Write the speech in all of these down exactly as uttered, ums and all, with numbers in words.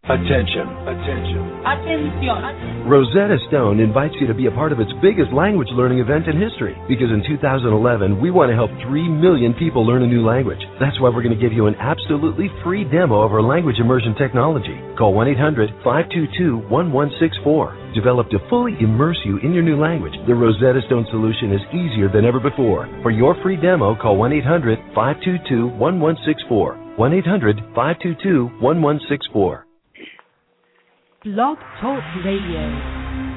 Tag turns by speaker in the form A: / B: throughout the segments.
A: Attention, attention.
B: Attention.
A: Rosetta Stone invites you to be a part of its biggest language learning event in history, because in two thousand eleven, we want to help three million people learn a new language. That's why we're going to give you an absolutely free demo of our language immersion technology. Call one eight hundred, five two two, one one six four. Developed to fully immerse you in your new language, the Rosetta Stone solution is easier than ever before. For your free demo, call one eight hundred, five two two, one one six four. one eight hundred, five two two, one one six four.
C: Blog Talk Radio.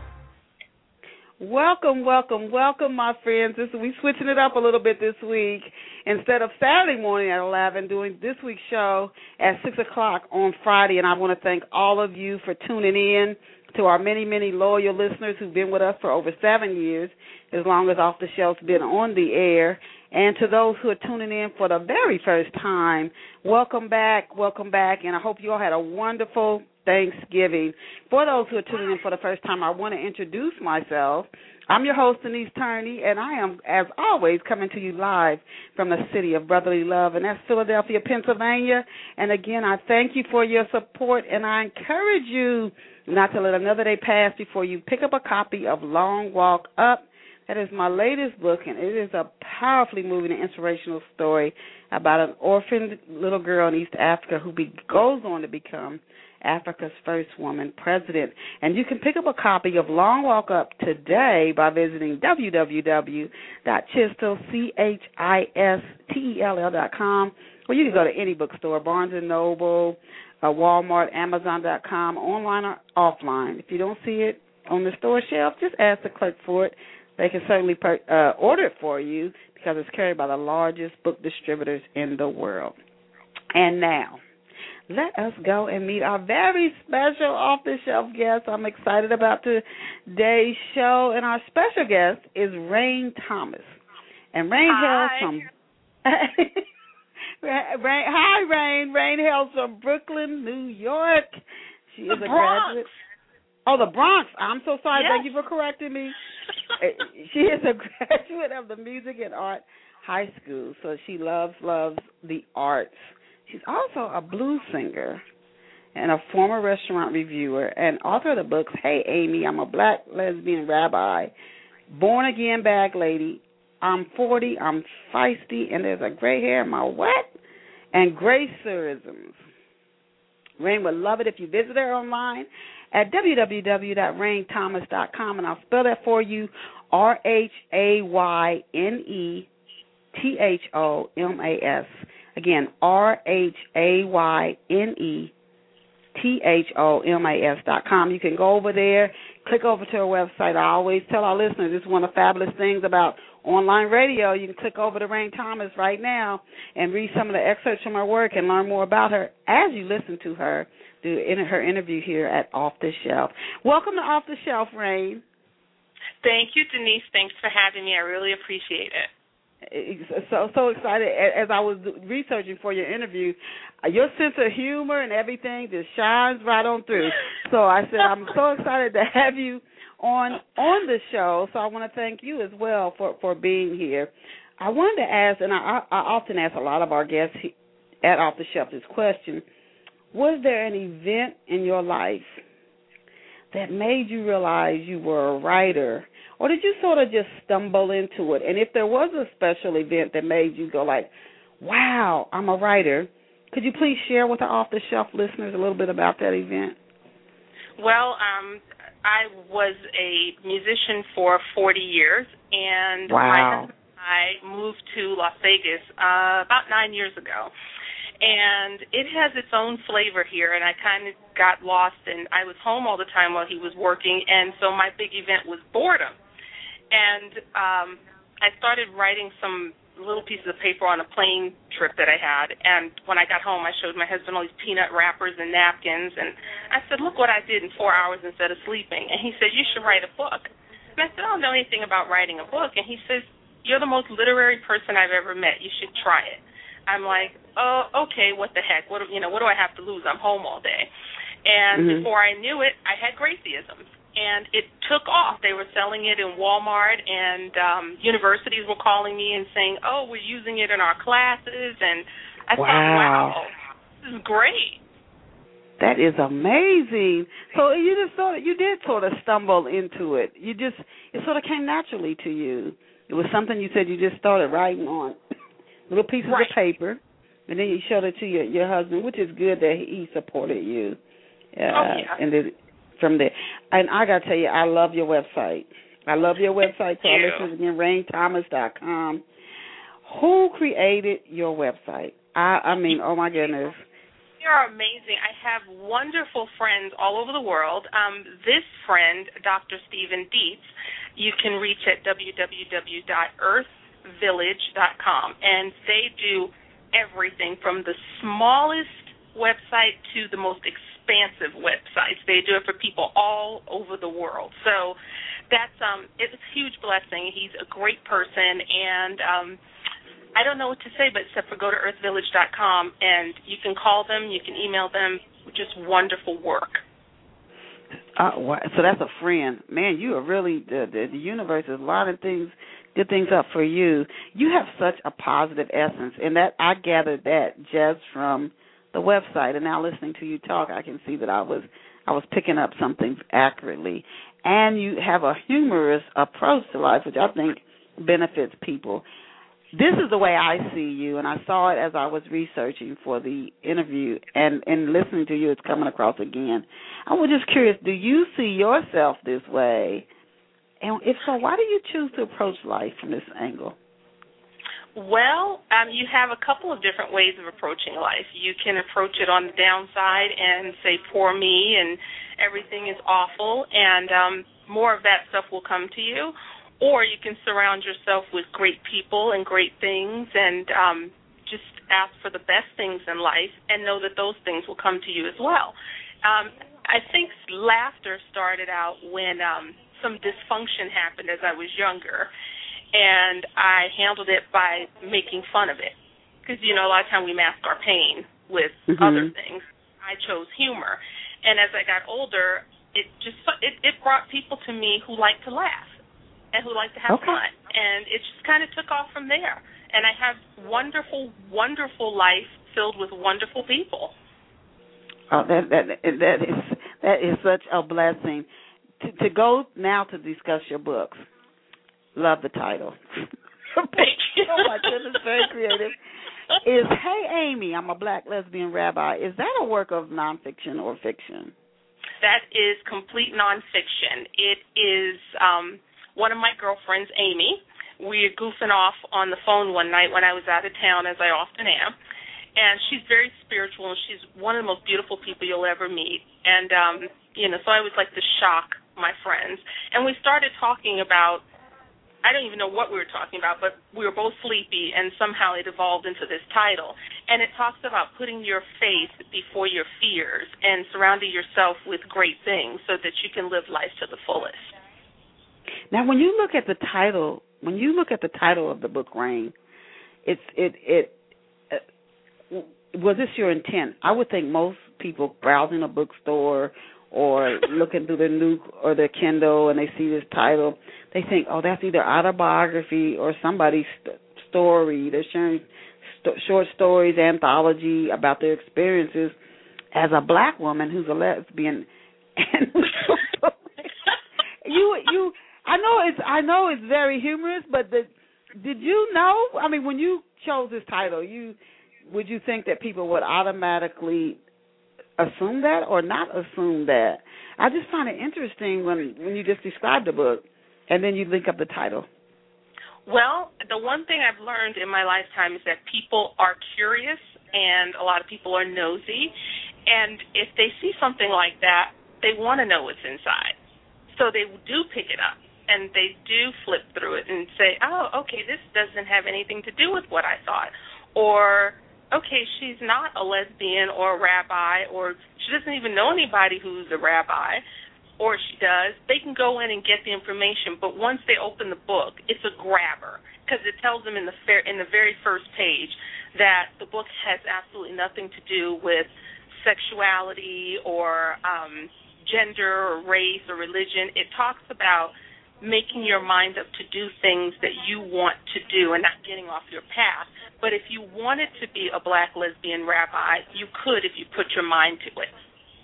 D: Welcome, welcome, welcome, my friends. This, we're switching it up a little bit this week. Instead of Saturday morning at eleven, doing this week's show at six o'clock on Friday. And I want to thank all of you for tuning in, to our many, many loyal listeners who've been with us for over seven years, as long as Off the Shelf's been on the air. And to those who are tuning in for the very first time, welcome back, welcome back. And I hope you all had a wonderful Thanksgiving. For those who are tuning in for the first time, I want to introduce myself. I'm your host, Denise Turney, and I am, as always, coming to you live from the city of brotherly love, and that's Philadelphia, Pennsylvania. And again, I thank you for your support, and I encourage you not to let another day pass before you pick up a copy of Long Walk Up. That is my latest book, and it is a powerfully moving and inspirational story about an orphaned little girl in East Africa who be, goes on to become Africa's first woman president. And you can pick up a copy of Long Walk Up today by visiting w w w dot chistel, C H I S T E L L dot com, or you can go to any bookstore, Barnes and Noble, uh, Walmart, Amazon dot com, online or offline. If you don't see it on the store shelf, just ask the clerk for it. They can certainly per, uh, order it for you because it's carried by the largest book distributors in the world. And now, let us go and meet our very special off-the-shelf guest. I'm excited about today's show, and our special guest is Rain Thomas. And Rain hails from Rain, Hi, Rain. Rain hails from Brooklyn, New York. She
E: the
D: is a
E: Bronx.
D: graduate. Oh, the Bronx. I'm so sorry.
E: Yes.
D: Thank you for correcting me. She is a graduate of the Music and Art High School, so she loves, loves the arts. She's also a blues singer and a former restaurant reviewer and author of the books, Hey, Amy, I'm a Black Lesbian Rabbi, Born Again Bag Lady, I'm forty, I'm Feisty, and there's a gray hair in my what? And Gracerisms. Rain would love it if you visit her online at w w w dot rain thomas dot com, and I'll spell that for you, R H A Y N E T H O M A S. Again, R H A Y N E T H O M A S dot com. You can go over there, click over to our website. I always tell our listeners this is one of the fabulous things about online radio. You can click over to Rain Thomas right now and read some of the excerpts from her work and learn more about her as you listen to her do in her interview here at Off the Shelf. Welcome to Off the Shelf, Rain.
E: Thank you, Denise. Thanks for having me. I really appreciate it.
D: So so excited. As I was researching for your interview, your sense of humor and everything just shines right on through. So I said, I'm so excited to have you on on the show. So I want to thank you as well for, for being here. I wanted to ask, and I, I often ask a lot of our guests at Off the Shelf this question, was there an event in your life that made you realize you were a writer, or did you sort of just stumble into it? And if there was a special event that made you go like, wow, I'm a writer, could you please share with our off-the-shelf listeners a little bit about that event?
E: Well, um, I was a musician for forty years, and
D: wow.
E: my husband and I moved to Las Vegas uh, about nine years ago. And it has its own flavor here, and I kind of got lost, and I was home all the time while he was working, and so my big event was boredom. And um, I started writing some little pieces of paper on a plane trip that I had, and when I got home, I showed my husband all these peanut wrappers and napkins, and I said, look what I did in four hours instead of sleeping. And he said, you should write a book. And I said, I don't know anything about writing a book. And he says, you're the most literary person I've ever met. You should try it. I'm like, oh, okay, what the heck? What, you know, what do I have to lose? I'm home all day. And mm-hmm. before I knew it, I had Graceisms. And it took off. They were selling it in Walmart, and um, universities were calling me and saying, oh, we're using it in our classes. And I
D: wow.
E: thought, wow, this is great.
D: That is amazing. So you just sort of, you did sort of stumble into it. You just, it sort of came naturally to you. It was something you said you just started writing on little pieces
E: right.
D: of paper, and then you showed it to your, your husband, which is good that he supported you. Uh,
E: oh, yeah.
D: And then from there. And I got to tell you, I love your website. I love your website. So our listeners again, rain thomas dot com. Who created your website? I, I mean, oh, my goodness.
E: You're amazing. I have wonderful friends all over the world. Um, this friend, Doctor Stephen Dietz, you can reach at w w w dot earth village dot com, and they do everything from the smallest website to the most expansive websites. They do it for people all over the world. So that's um, it's a huge blessing. He's a great person, and um, I don't know what to say, but except for go to earth village dot com, and you can call them, you can email them, just wonderful work.
D: Uh, so that's a friend. Man, you are really, the, the, the universe is lining things, good things up for you. You have such a positive essence, and that I gathered that just from the website. And now listening to you talk, I can see that I was I was picking up something accurately. And you have a humorous approach to life, which I think benefits people. This is the way I see you, and I saw it as I was researching for the interview, and, and listening to you, it's coming across again. I was just curious, do you see yourself this way? And if so, why do you choose to approach life from this angle?
E: Well, um, you have a couple of different ways of approaching life. You can approach it on the downside and say, poor me, and everything is awful, and um, more of that stuff will come to you. Or you can surround yourself with great people and great things, and um, just ask for the best things in life and know that those things will come to you as well. Um, I think laughter started out when um, some dysfunction happened as I was younger, and I handled it by making fun of it. Because, you know, a lot of times we mask our pain with mm-hmm. other things. I chose humor. And as I got older, it just it, it brought people to me who like to laugh and who like to have
D: okay.
E: fun. And it just kind of took off from there. And I have wonderful, wonderful life filled with wonderful people.
D: Oh, that that that is that is such a blessing. To, to go now to discuss your books. Love the title.
E: Thank you.
D: Oh my goodness, very creative. Is Hey Amy, I'm a Black Lesbian Rabbi. Is that a work of nonfiction or fiction?
E: That is complete nonfiction. It is um, one of my girlfriends, Amy. We were goofing off on the phone one night when I was out of town, as I often am. And she's very spiritual, and she's one of the most beautiful people you'll ever meet. And, um, you know, so I always like to shock my friends. And we started talking about, I don't even know what we were talking about, but we were both sleepy, and somehow it evolved into this title. And it talks about putting your faith before your fears and surrounding yourself with great things so that you can live life to the fullest.
D: Now, when you look at the title, when you look at the title of the book, Rain, it's it it uh, was this your intent? I would think most people browsing a bookstore or looking through their Nook or their Kindle and they see this title, they think, oh, that's either autobiography or somebody's st- story. They're sharing st- short stories, anthology about their experiences as a black woman who's a lesbian. And you, you, I know it's, I know it's very humorous, but the, did you know? I mean, when you chose this title, you would you think that people would automatically assume that or not assume that? I just find it interesting when, when you just describe the book and then you link up the title.
E: Well, the one thing I've learned in my lifetime is that people are curious and a lot of people are nosy. And if they see something like that, they want to know what's inside. So they do pick it up and they do flip through it and say, oh, okay, this doesn't have anything to do with what I thought. Or, okay, she's not a lesbian or a rabbi, or she doesn't even know anybody who's a rabbi, or she does. They can go in and get the information, but once they open the book, it's a grabber because it tells them in the fair, in the very first page that the book has absolutely nothing to do with sexuality or um, gender or race or religion. It talks about making your mind up to do things that you want to do and not getting off your path. But if you wanted to be a black lesbian rabbi, you could if you put your mind to it.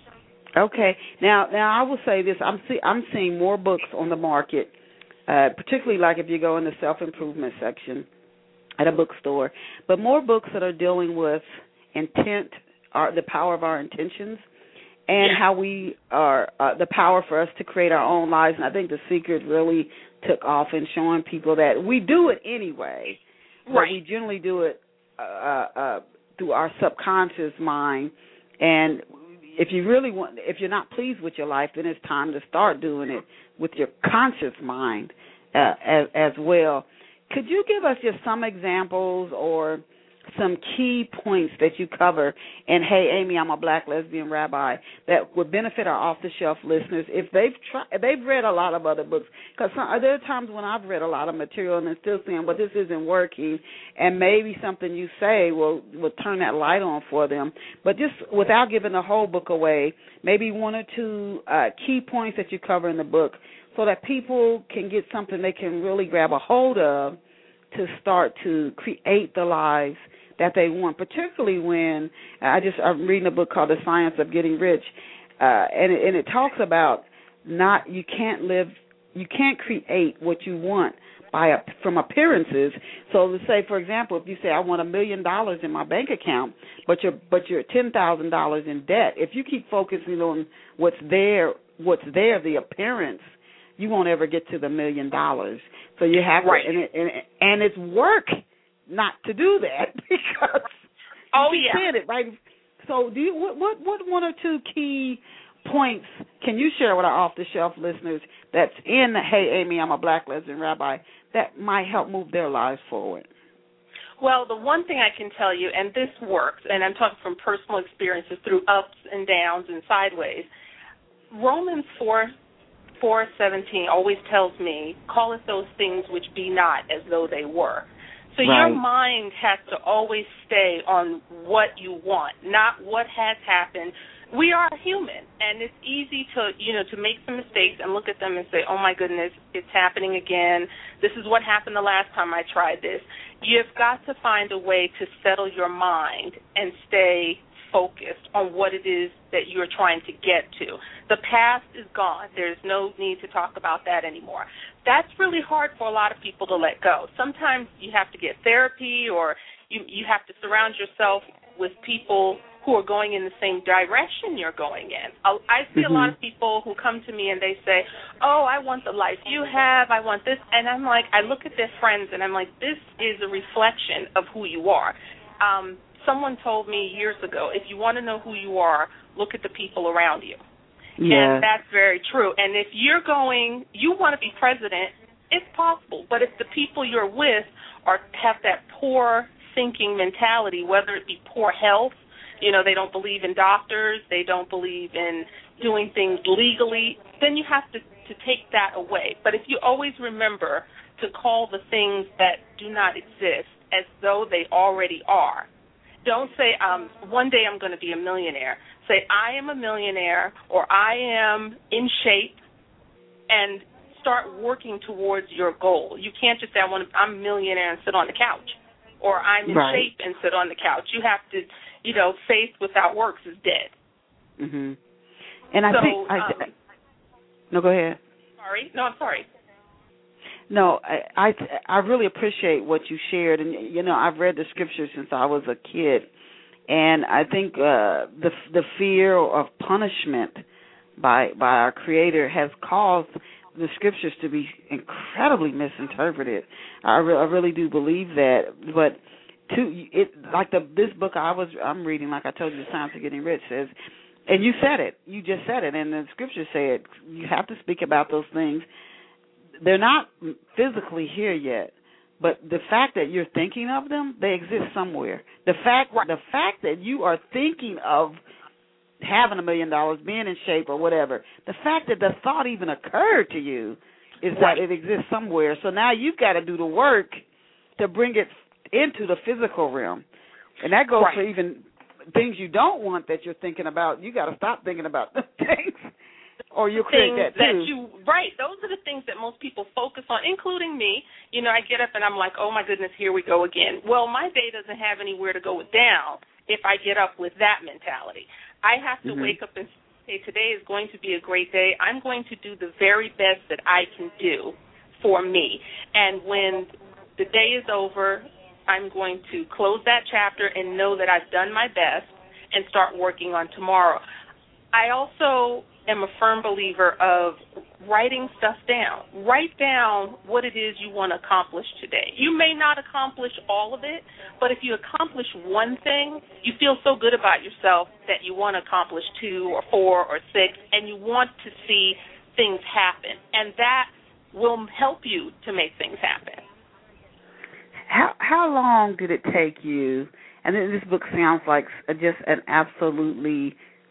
D: Okay. Now, now I will say this: I'm see, I'm seeing more books on the market, uh, particularly like if you go in the self-improvement section at a bookstore, but more books that are dealing with intent, our, the power of our intentions, and
E: yeah.
D: how we are uh, the power for us to create our own lives. And I think The Secret really took off in showing people that we do it anyway,
E: right.
D: but we generally do it uh, uh, through our subconscious mind. And if you really want, if you're not pleased with your life, then it's time to start doing it with your conscious mind uh, as, as well. Could you give us just some examples or some key points that you cover in Hey Amy, I'm a Black Lesbian Rabbi that would benefit our off-the-shelf listeners if they've tried, they've read a lot of other books? Because there are times when I've read a lot of material and I'm still saying, well, this isn't working, and maybe something you say will, will turn that light on for them. But just without giving the whole book away, maybe one or two uh, key points that you cover in the book so that people can get something they can really grab a hold of to start to create the lives that they want, particularly when I just I'm reading a book called The Science of Getting Rich, uh, and it, and it talks about not you can't live you can't create what you want by a, from appearances. So let's say, for example, if you say I want a million dollars in my bank account, but you're but you're ten thousand dollars in debt, if you keep focusing on what's there, what's there, the appearance, you won't ever get to the million dollars. So you have
E: right.
D: to, and, it, and, and it's work not to do that because
E: oh
D: you
E: yeah,
D: said it right. So do you what, what what one or two key points can you share with our off the shelf listeners that's in the Hey Amy, I'm a Black Lesbian Rabbi that might help move their lives forward?
E: Well, the one thing I can tell you, and this works, and I'm talking from personal experiences through ups and downs and sideways. Romans four four seventeen always tells me, call it those things which be not as though they were. So
D: right.
E: Your mind has to always stay on what you want, not what has happened. We are human, and it's easy to, you know, to make some mistakes and look at them and say, oh, my goodness, it's happening again. This is what happened the last time I tried this. You've got to find a way to settle your mind and stay focused on what it is that you're trying to get to. The past is gone. There's no need to talk about that anymore. That's really hard for a lot of people to let go. Sometimes you have to get therapy or you, you have to surround yourself with people who are going in the same direction you're going in. I see mm-hmm. a lot of people who come to me and they say, oh, I want the life you have, I want this. And I'm like, I look at their friends and I'm like, this is a reflection of who you are. Um, someone told me years ago, if you want to know who you are, look at the people around you.
D: Yeah.
E: And that's very true. And if you're going, you want to be president, it's possible. But if the people you're with are have that poor thinking mentality, whether it be poor health, you know, they don't believe in doctors, they don't believe in doing things legally, then you have to, to take that away. But if you always remember to call the things that do not exist as though they already are, don't say, um, one day I'm going to be a millionaire. Say, I am a millionaire, or I am in shape, and start working towards your goal. You can't just say, I want to, I'm a millionaire and sit on the couch, or I'm in
D: right.
E: shape and sit on the couch. You have to, you know, faith without works is dead.
D: Mm-hmm. And I
E: so,
D: think, I,
E: um,
D: no, go ahead.
E: Sorry. No, I'm sorry.
D: No, I, I I really appreciate what you shared, and you know I've read the scriptures since I was a kid, and I think uh, the the fear of punishment by by our Creator has caused the scriptures to be incredibly misinterpreted. I, re- I really do believe that, but to it like the this book I was I'm reading, like I told you, The Science of Getting Rich says, and you said it, you just said it, and the scriptures say it. You have to speak about those things. They're not physically here yet, but the fact that you're thinking of them, they exist somewhere. The fact, the fact that you are thinking of having a million dollars, being in shape or whatever, the fact that the thought even occurred to you is that it exists somewhere. So now you've got to do the work to bring it into the physical realm, and that goes
E: right.
D: for even things you don't want that you're thinking about. You got to stop thinking about the things. Or you create
E: things
D: that too.
E: That you, right, those are the things that most people focus on, including me. You know, I get up and I'm like, oh, my goodness, here we go again. Well, my day doesn't have anywhere to go down if I get up with that mentality. I have to mm-hmm. wake up and okay, today is going to be a great day. I'm going to do the very best that I can do for me. And when the day is over, I'm going to close that chapter and know that I've done my best and start working on tomorrow. I also am a firm believer of writing stuff down. Write down what it is you want to accomplish today. You may not accomplish all of it, but if you accomplish one thing, you feel so good about yourself that you want to accomplish two or four or six, and you want to see things happen. And that will help you to make things happen.
D: How how long did it take you? And this book sounds like just an absolutely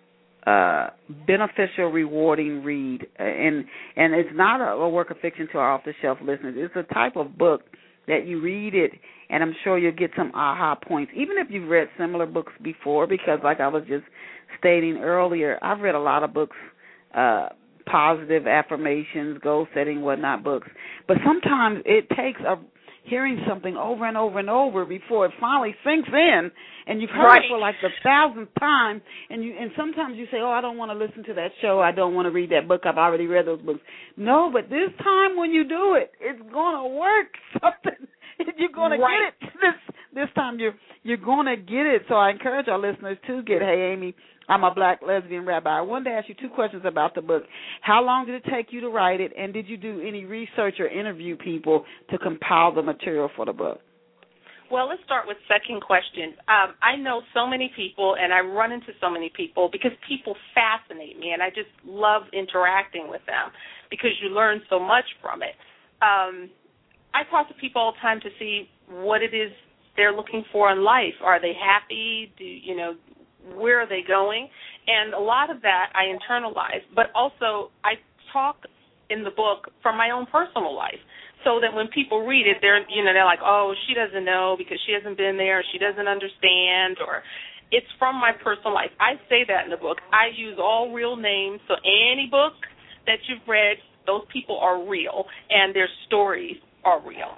D: uh, beneficial, rewarding read, and and it's not a, a work of fiction to our off-the-shelf listeners. It's a type of book that you read it, and I'm sure you'll get some aha points, even if you've read similar books before. Because, like I was just stating earlier, I've read a lot of books, uh, positive affirmations, goal-setting, whatnot books, but sometimes it takes a hearing something over and over and over before it finally sinks in, and you've heard
E: right.
D: it for like the thousandth time, and you and sometimes you say, oh, I don't want to listen to that show, I don't want to read that book, I've already read those books. No, but this time when you do it, it's going to work something. You're going to
E: right.
D: get it. This this time you're, you're going to get it. So I encourage our listeners to get, hey, Amy, I'm a black lesbian rabbi. I wanted to ask you two questions about the book. How long did it take you to write it, and did you do any research or interview people to compile the material for the book?
E: Well, let's start with second question. Um, I know so many people, and I run into so many people because people fascinate me, and I just love interacting with them because you learn so much from it. Um, I talk to people all the time to see what it is they're looking for in life. Are they happy? Do you know? Where are they going? And a lot of that I internalize, but also I talk in the book from my own personal life, so that when people read it, they're you know they're like, oh, she doesn't know because she hasn't been there, or she doesn't understand, or it's from my personal life. I say that in the book. I use all real names, so any book that you've read, those people are real, and their stories are real.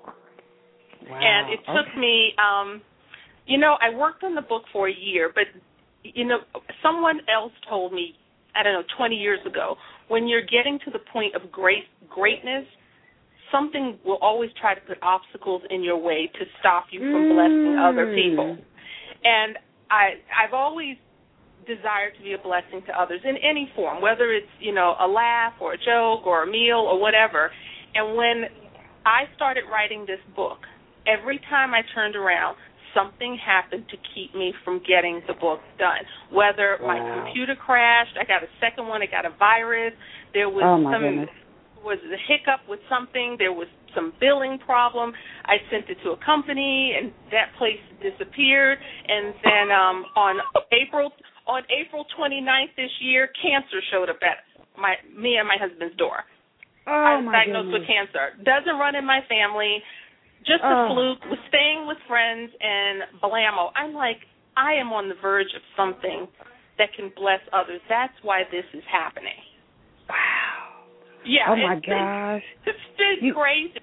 D: Wow.
E: And it took
D: okay.
E: me, um, you know, I worked on the book for a year, but, you know, someone else told me, I don't know, twenty years ago, when you're getting to the point of great greatness, something will always try to put obstacles in your way to stop you from
D: mm.
E: blessing other people. And I, I've always desired to be a blessing to others in any form, whether it's, you know, a laugh or a joke or a meal or whatever. And when I started writing this book, every time I turned around, something happened to keep me from getting the book done. Whether wow. my computer crashed, I got a second one, I got a virus, there was
D: oh my
E: some
D: goodness.
E: was a hiccup with something, there was some billing problem. I sent it to a company, and that place disappeared. And then um, on April on April twenty-ninth this year, cancer showed up at my me and my husband's door.
D: Oh,
E: I was
D: my
E: diagnosed
D: goodness.
E: with cancer. Doesn't run in my family. Just a
D: oh.
E: fluke, was staying with friends, and blammo. I'm like, I am on the verge of something that can bless others. That's why this is happening.
D: Wow.
E: Yeah.
D: Oh, my
E: it's
D: gosh.
E: Been, it's been
D: you,
E: crazy.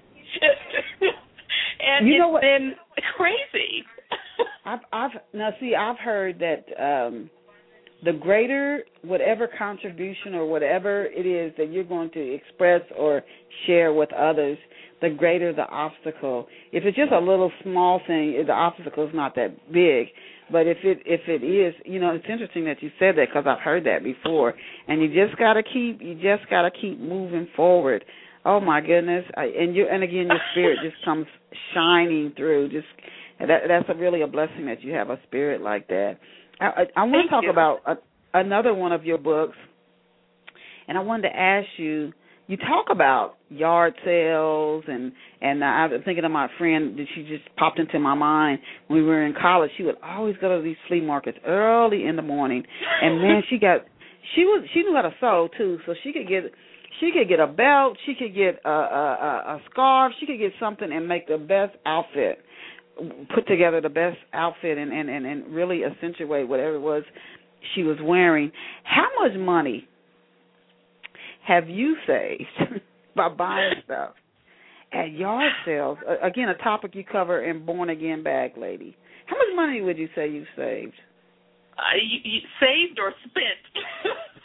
E: and
D: you know
E: it's
D: what?
E: been crazy.
D: I've, I've now, see, I've heard that um, the greater whatever contribution or whatever it is that you're going to express or share with others, the greater the obstacle. If it's just a little small thing, the obstacle is not that big. But if it if it is, you know, it's interesting that you said that because I've heard that before. And you just gotta keep you just gotta keep moving forward. Oh my goodness! I, and you and again, your spirit just comes shining through. Just that that's a really a blessing that you have a spirit like that. I, I, I want to talk
E: you.
D: about a, another one of your books, and I wanted to ask you. You talk about yard sales, and, and I was thinking of my friend that she just popped into my mind when we were in college. She would always go to these flea markets early in the morning, and man, she got she was she knew how to sew too, so she could get she could get a belt, she could get a, a, a scarf, she could get something and make the best outfit, put together the best outfit, and, and, and, and really accentuate whatever it was she was wearing. How much money have you saved by buying stuff at yard sales? Uh, again, a topic you cover in Born Again Bag Lady. How much money would you say you saved?
E: Uh, you, you saved or spent?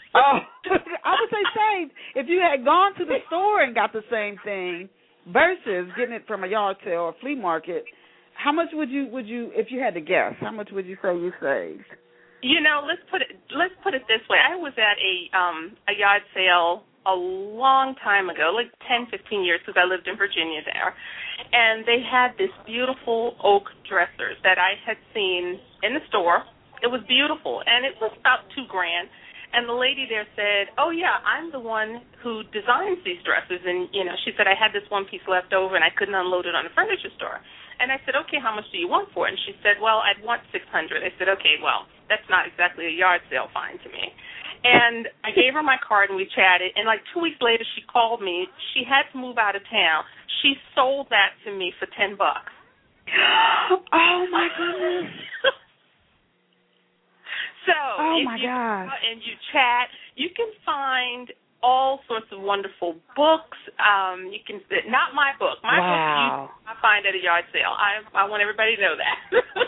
D: Oh, I would say saved. If you had gone to the store and got the same thing versus getting it from a yard sale or flea market, how much would you would you if you had to guess? How much would you say you saved?
E: You know, let's put it let's put it this way. I was at a um a yard sale a long time ago, like ten, fifteen years, because I lived in Virginia there, and they had this beautiful oak dressers that I had seen in the store. It was beautiful, and it was about two grand. And the lady there said, "Oh yeah, I'm the one who designs these dresses." And you know, she said I had this one piece left over, and I couldn't unload it on a furniture store. And I said, "Okay, how much do you want for it?" And she said, "Well, I'd want six hundred." I said, "Okay, well, that's not exactly a yard sale fine to me." And I gave her my card, and we chatted. And like two weeks later, she called me. She had to move out of town. She sold that to me for ten bucks.
D: Oh my goodness!
E: So
D: oh
E: if
D: my
E: you
D: gosh.
E: go and you chat, you can find all sorts of wonderful books. Um, you can not my book. My
D: wow.
E: book you, I find at a yard sale. I I want everybody to know that.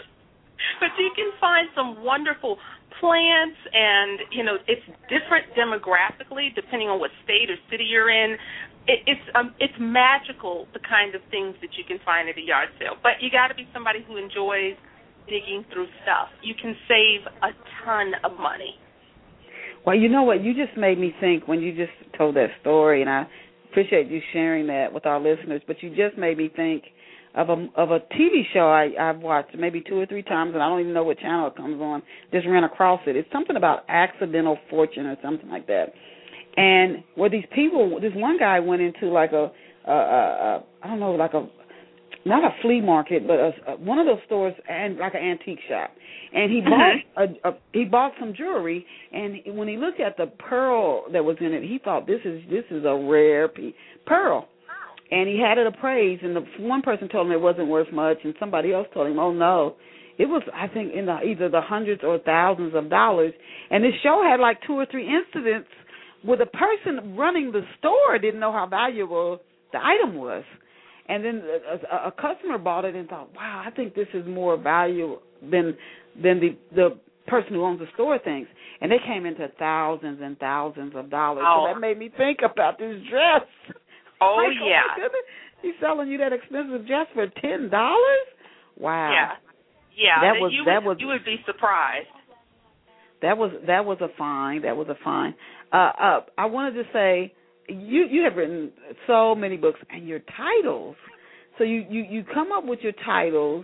E: But you can find some wonderful plants, and you know it's different demographically depending on what state or city you're in. It, it's um, it's magical the kind of things that you can find at a yard sale. But you got to be somebody who enjoys digging through stuff. You can save a ton of money.
D: Well, you know what? You just made me think when you just told that story, and I appreciate you sharing that with our listeners, but you just made me think of a of a T V show I, I've watched maybe two or three times, and I don't even know what channel it comes on. Just ran across it. It's something about accidental fortune or something like that. And where these people, this one guy went into like a, a, a, a I don't know, like a, not a flea market, but a, a, one of those stores, and like an antique shop. And he bought a, a, he bought some jewelry, and when he looked at the pearl that was in it, he thought this is this is a rare pe- pearl. And he had it appraised, and the one person told him it wasn't worth much, and somebody else told him, oh no, it was I think in the, either the hundreds or thousands of dollars. And this show had like two or three incidents where the person running the store didn't know how valuable the item was. And then a, a customer bought it and thought, wow, I think this is more value than than the the person who owns the store thinks. And they came into thousands and thousands of dollars.
E: Oh.
D: So that made me think about this dress.
E: Oh,
D: like,
E: yeah.
D: Oh, my goodness. He's selling you that expensive dress for ten dollars? Wow.
E: Yeah. Yeah.
D: That was
E: you
D: that
E: would,
D: was
E: you would be surprised.
D: That was that was a find. That was a find. Uh, uh, I wanted to say, you you have written so many books, and your titles. So you, you, you come up with your titles.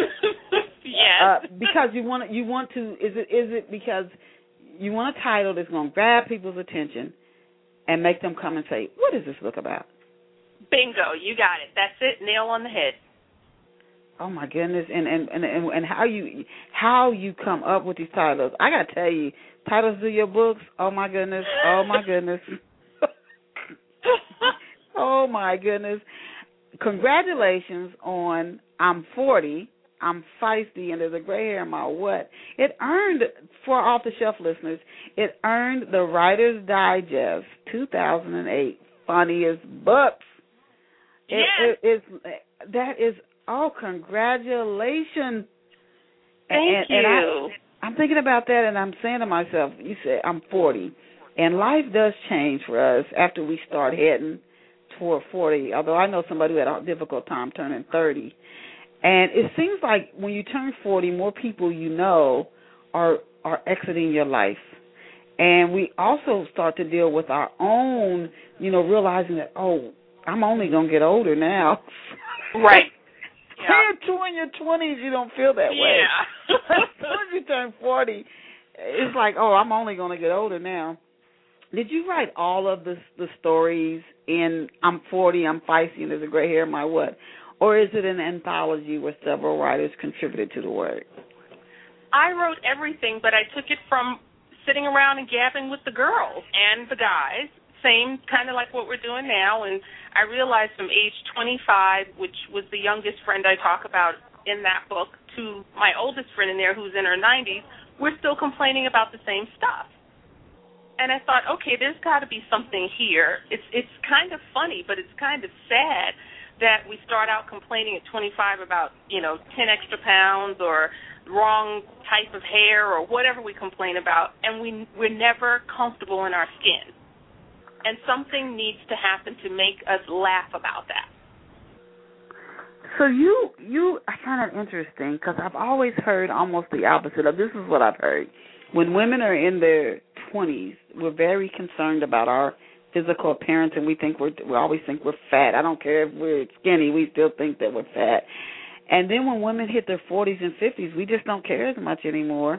E: Yes.
D: Uh, because you want you want to. Is it is it because you want a title that's going to grab people's attention and make them come and say, "What is this book about?"
E: Bingo, you got it. That's it. Nail on the head.
D: Oh my goodness, and and, and and how you how you come up with these titles. I got to tell you, titles of your books, oh my goodness, oh my goodness. Oh my goodness. Congratulations on I'm forty, I'm feisty, and there's a gray hair in my what. It earned, for off-the-shelf listeners, it earned the Writer's Digest two thousand eight Funniest Books. It,
E: Yes.
D: it, it's, that is, oh, congratulations.
E: Thank
D: and,
E: you.
D: And I, I'm thinking about that, and I'm saying to myself, you said I'm forty, and life does change for us after we start heading toward forty, although I know somebody who had a difficult time turning thirty. And it seems like when you turn forty, more people you know are are exiting your life. And we also start to deal with our own, you know, realizing that, oh, I'm only going to get older now.
E: Right.
D: When you're in your twenties, you don't feel that way.
E: Yeah.
D: As soon as you turn forty, it's like, oh, I'm only going to get older now. Did you write all of the the stories in I'm forty, I'm feisty, and there's a gray hair in my what? Or is it an anthology where several writers contributed to the work?
E: I wrote everything, but I took it from sitting around and gabbing with the girls and the guys, same kind of like what we're doing now. And I realized from age twenty-five, which was the youngest friend I talk about in that book, to my oldest friend in there who's in her nineties, we're still complaining about the same stuff. And I thought, okay, there's got to be something here. It's it's kind of funny, but it's kind of sad that we start out complaining at twenty-five about, you know, ten extra pounds or wrong type of hair or whatever we complain about, and we, we're never comfortable in our skin. And something needs to happen to make us laugh about that.
D: So you, you, I find it interesting because I've always heard almost the opposite of this is what I've heard. When women are in their twenties, we're very concerned about our physical appearance, and we think we're, we always think we're fat. I don't care if we're skinny, we still think that we're fat. And then when women hit their forties and fifties, we just don't care as much anymore.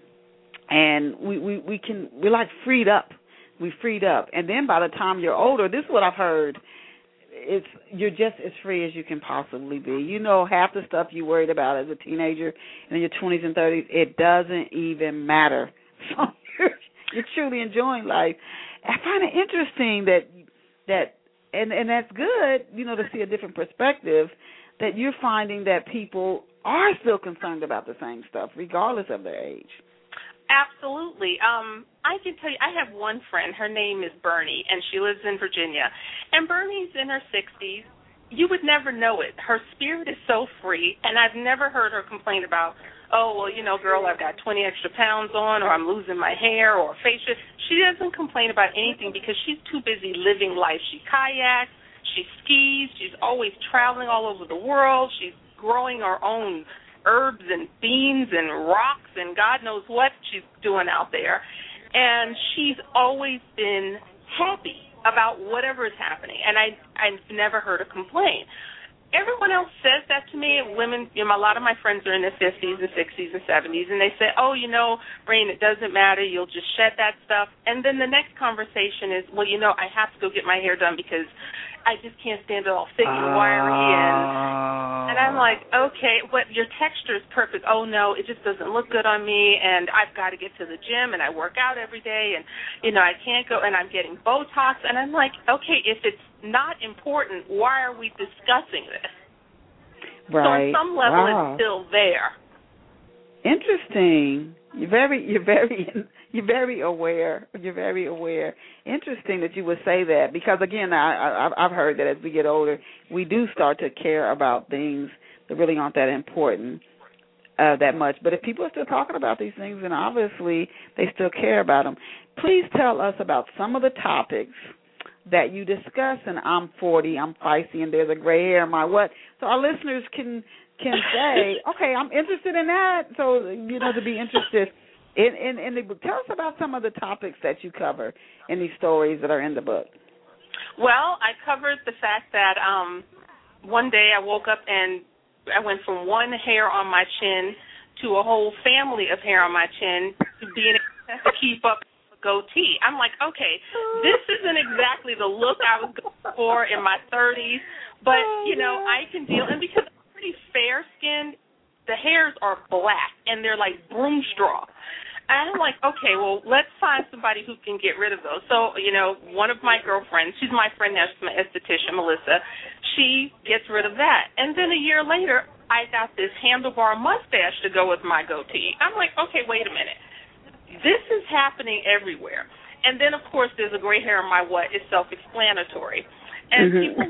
D: And we, we, we can, we're like freed up. We freed up. And then by the time you're older, this is what I've heard, it's you're just as free as you can possibly be. You know, half the stuff you worried about as a teenager and in your twenties and thirties, it doesn't even matter. So you're, you're truly enjoying life. I find it interesting that that and and that's good, you know, to see a different perspective, that you're finding that people are still concerned about the same stuff regardless of their age.
E: Absolutely. Um, I can tell you, I have one friend. Her name is Bernie, and she lives in Virginia. And Bernie's in her sixties. You would never know it. Her spirit is so free, and I've never heard her complain about, oh, well, you know, girl, I've got twenty extra pounds on, or I'm losing my hair, or facial. She doesn't complain about anything because she's too busy living life. She kayaks, she skis, she's always traveling all over the world. She's growing her own herbs and beans and rocks and God knows what she's doing out there. And she's always been happy about whatever is happening. And I, I've never heard her complain. Everyone else says that to me. Women, you know, a lot of my friends are in their fifties and sixties and seventies, and they say, oh, you know, Rain, it doesn't matter. You'll just shed that stuff. And then the next conversation is, well, you know, I have to go get my hair done because I just can't stand it all thick and wiry. And, and I'm like, okay, but your texture is perfect. Oh, no, it just doesn't look good on me, and I've got to get to the gym, and I work out every day, and, you know, I can't go, and I'm getting Botox. And I'm like, okay, if it's not important, why are we discussing this?
D: Right.
E: So on some level,
D: wow.
E: It's still there.
D: Interesting. You're very, you're very, you're very aware. You're very aware. Interesting that you would say that because, again, I, I, I've heard that as we get older, we do start to care about things that really aren't that important uh, that much. But if people are still talking about these things, then obviously they still care about them. Please tell us about some of the topics that you discuss. And I'm forty, I'm feisty, and there's a gray hair in my what, so our listeners can. can say, okay, I'm interested in that. So, you know, to be interested in, in, in the book. Tell us about some of the topics that you cover in these stories that are in the book.
E: Well, I covered the fact that um, one day I woke up and I went from one hair on my chin to a whole family of hair on my chin to being able to keep up a goatee. I'm like, okay, this isn't exactly the look I was going for in my thirties, but, you know, I can deal. And because pretty fair-skinned, the hairs are black, and they're like broom straw. And I'm like, okay, well, let's find somebody who can get rid of those. So, you know, one of my girlfriends, she's my friend now, she's my esthetician, Melissa, she gets rid of that. And then a year later, I got this handlebar mustache to go with my goatee. I'm like, okay, wait a minute. This is happening everywhere. And then, of course, there's a gray hair in my what is self-explanatory. And mm-hmm. people...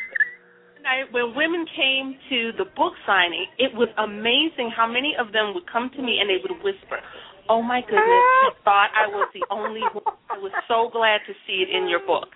E: I, when women came to the book signing, it was amazing how many of them would come to me and they would whisper, oh, my goodness, I thought I was the only one. I was so glad to see it in your book.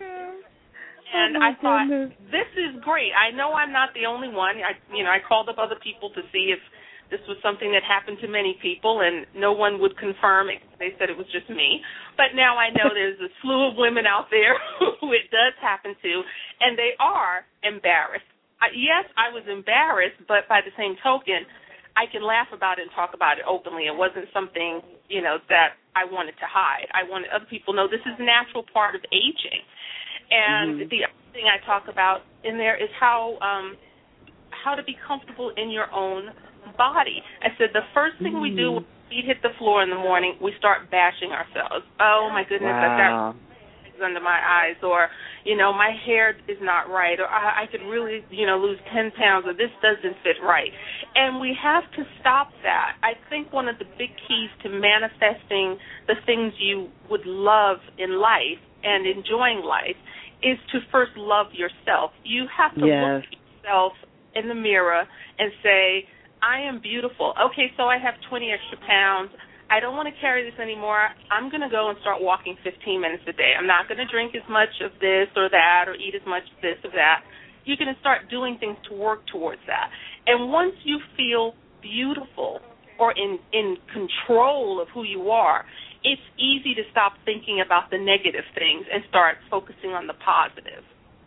E: And oh I thought, goodness. This is great. I know I'm not the only one. I, you know, I called up other people to see if this was something that happened to many people, and no one would confirm it. They said it was just me. But now I know there's a slew of women out there who it does happen to, and they are embarrassed. I, yes, I was embarrassed, but by the same token, I can laugh about it and talk about it openly. It wasn't something, you know, that I wanted to hide. I wanted other people to know this is a natural part of aging. And mm-hmm. the other thing I talk about in there is how um, how to be comfortable in your own body. I said the first thing mm-hmm. we do when we hit the floor in the morning, we start bashing ourselves. Oh, my goodness, wow. I've got under my eyes, or, you know, my hair is not right, or I, I could really, you know, lose ten pounds, or this doesn't fit right. And we have to stop that. I think one of the big keys to manifesting the things you would love in life and enjoying life is to first love yourself. You have to yes. look at yourself in the mirror and say, I am beautiful. Okay, so I have twenty extra pounds. I don't want to carry this anymore. I'm going to go and start walking fifteen minutes a day. I'm not going to drink as much of this or that or eat as much of this or that. You're going to start doing things to work towards that. And once you feel beautiful or in, in control of who you are, it's easy to stop thinking about the negative things and start focusing on the positive.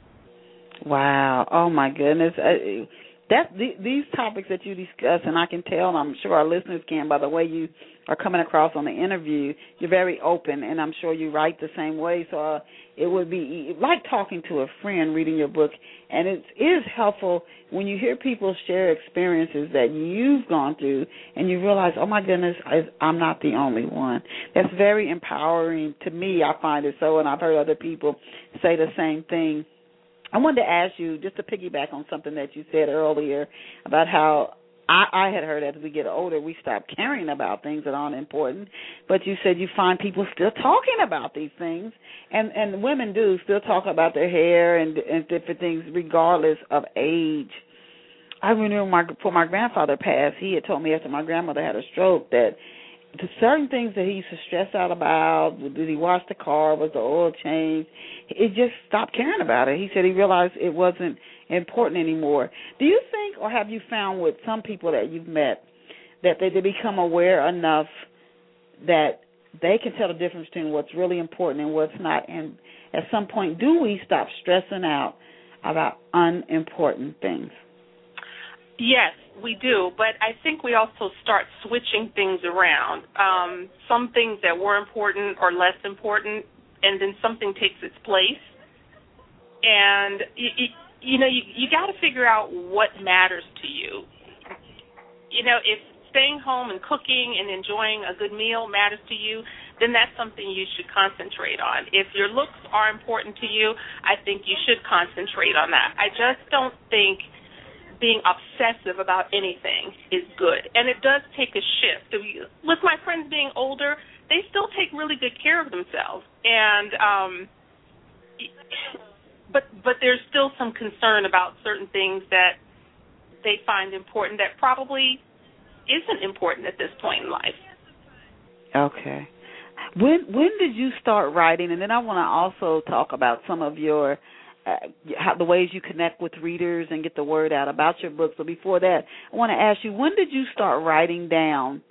D: Wow. Oh, my goodness. I, that, th- these topics that you discuss, and I can tell, and I'm sure our listeners can by the way you are coming across on the interview, you're very open, and I'm sure you write the same way. So uh, it would be like talking to a friend reading your book, and it is helpful when you hear people share experiences that you've gone through, and you realize, oh, my goodness, I'm not the only one. That's very empowering to me. I find it so, and I've heard other people say the same thing. I wanted to ask you, just to piggyback on something that you said earlier about how I, I had heard as we get older, we stop caring about things that aren't important. But you said you find people still talking about these things, and, and women do still talk about their hair and, and different things regardless of age. I remember my, before my grandfather passed, he had told me after my grandmother had a stroke that the certain things that he used to stress out about, did he wash the car, was the oil changed, it just stopped caring about it. He said he realized it wasn't important anymore. Do you think, or have you found with some people that you've met, that they, they become aware enough that they can tell the difference between what's really important and what's not, and at some point do we stop stressing out about unimportant things?
E: Yes, we do, but I think we also start switching things around. Um, some things that were important are less important, and then something takes its place. And, you, you, you know, you, you got to figure out what matters to you. You know, if staying home and cooking and enjoying a good meal matters to you, then that's something you should concentrate on. If your looks are important to you, I think you should concentrate on that. I just don't think being obsessive about anything is good. And it does take a shift. With my friends being older, they still take really good care of themselves. And um, but but there's still some concern about certain things that they find important that probably isn't important at this point in life.
D: Okay. When when did you start writing? And then I want to also talk about some of your Uh, how, the ways you connect with readers and get the word out about your book. So before that, I want to ask you, when did you start writing down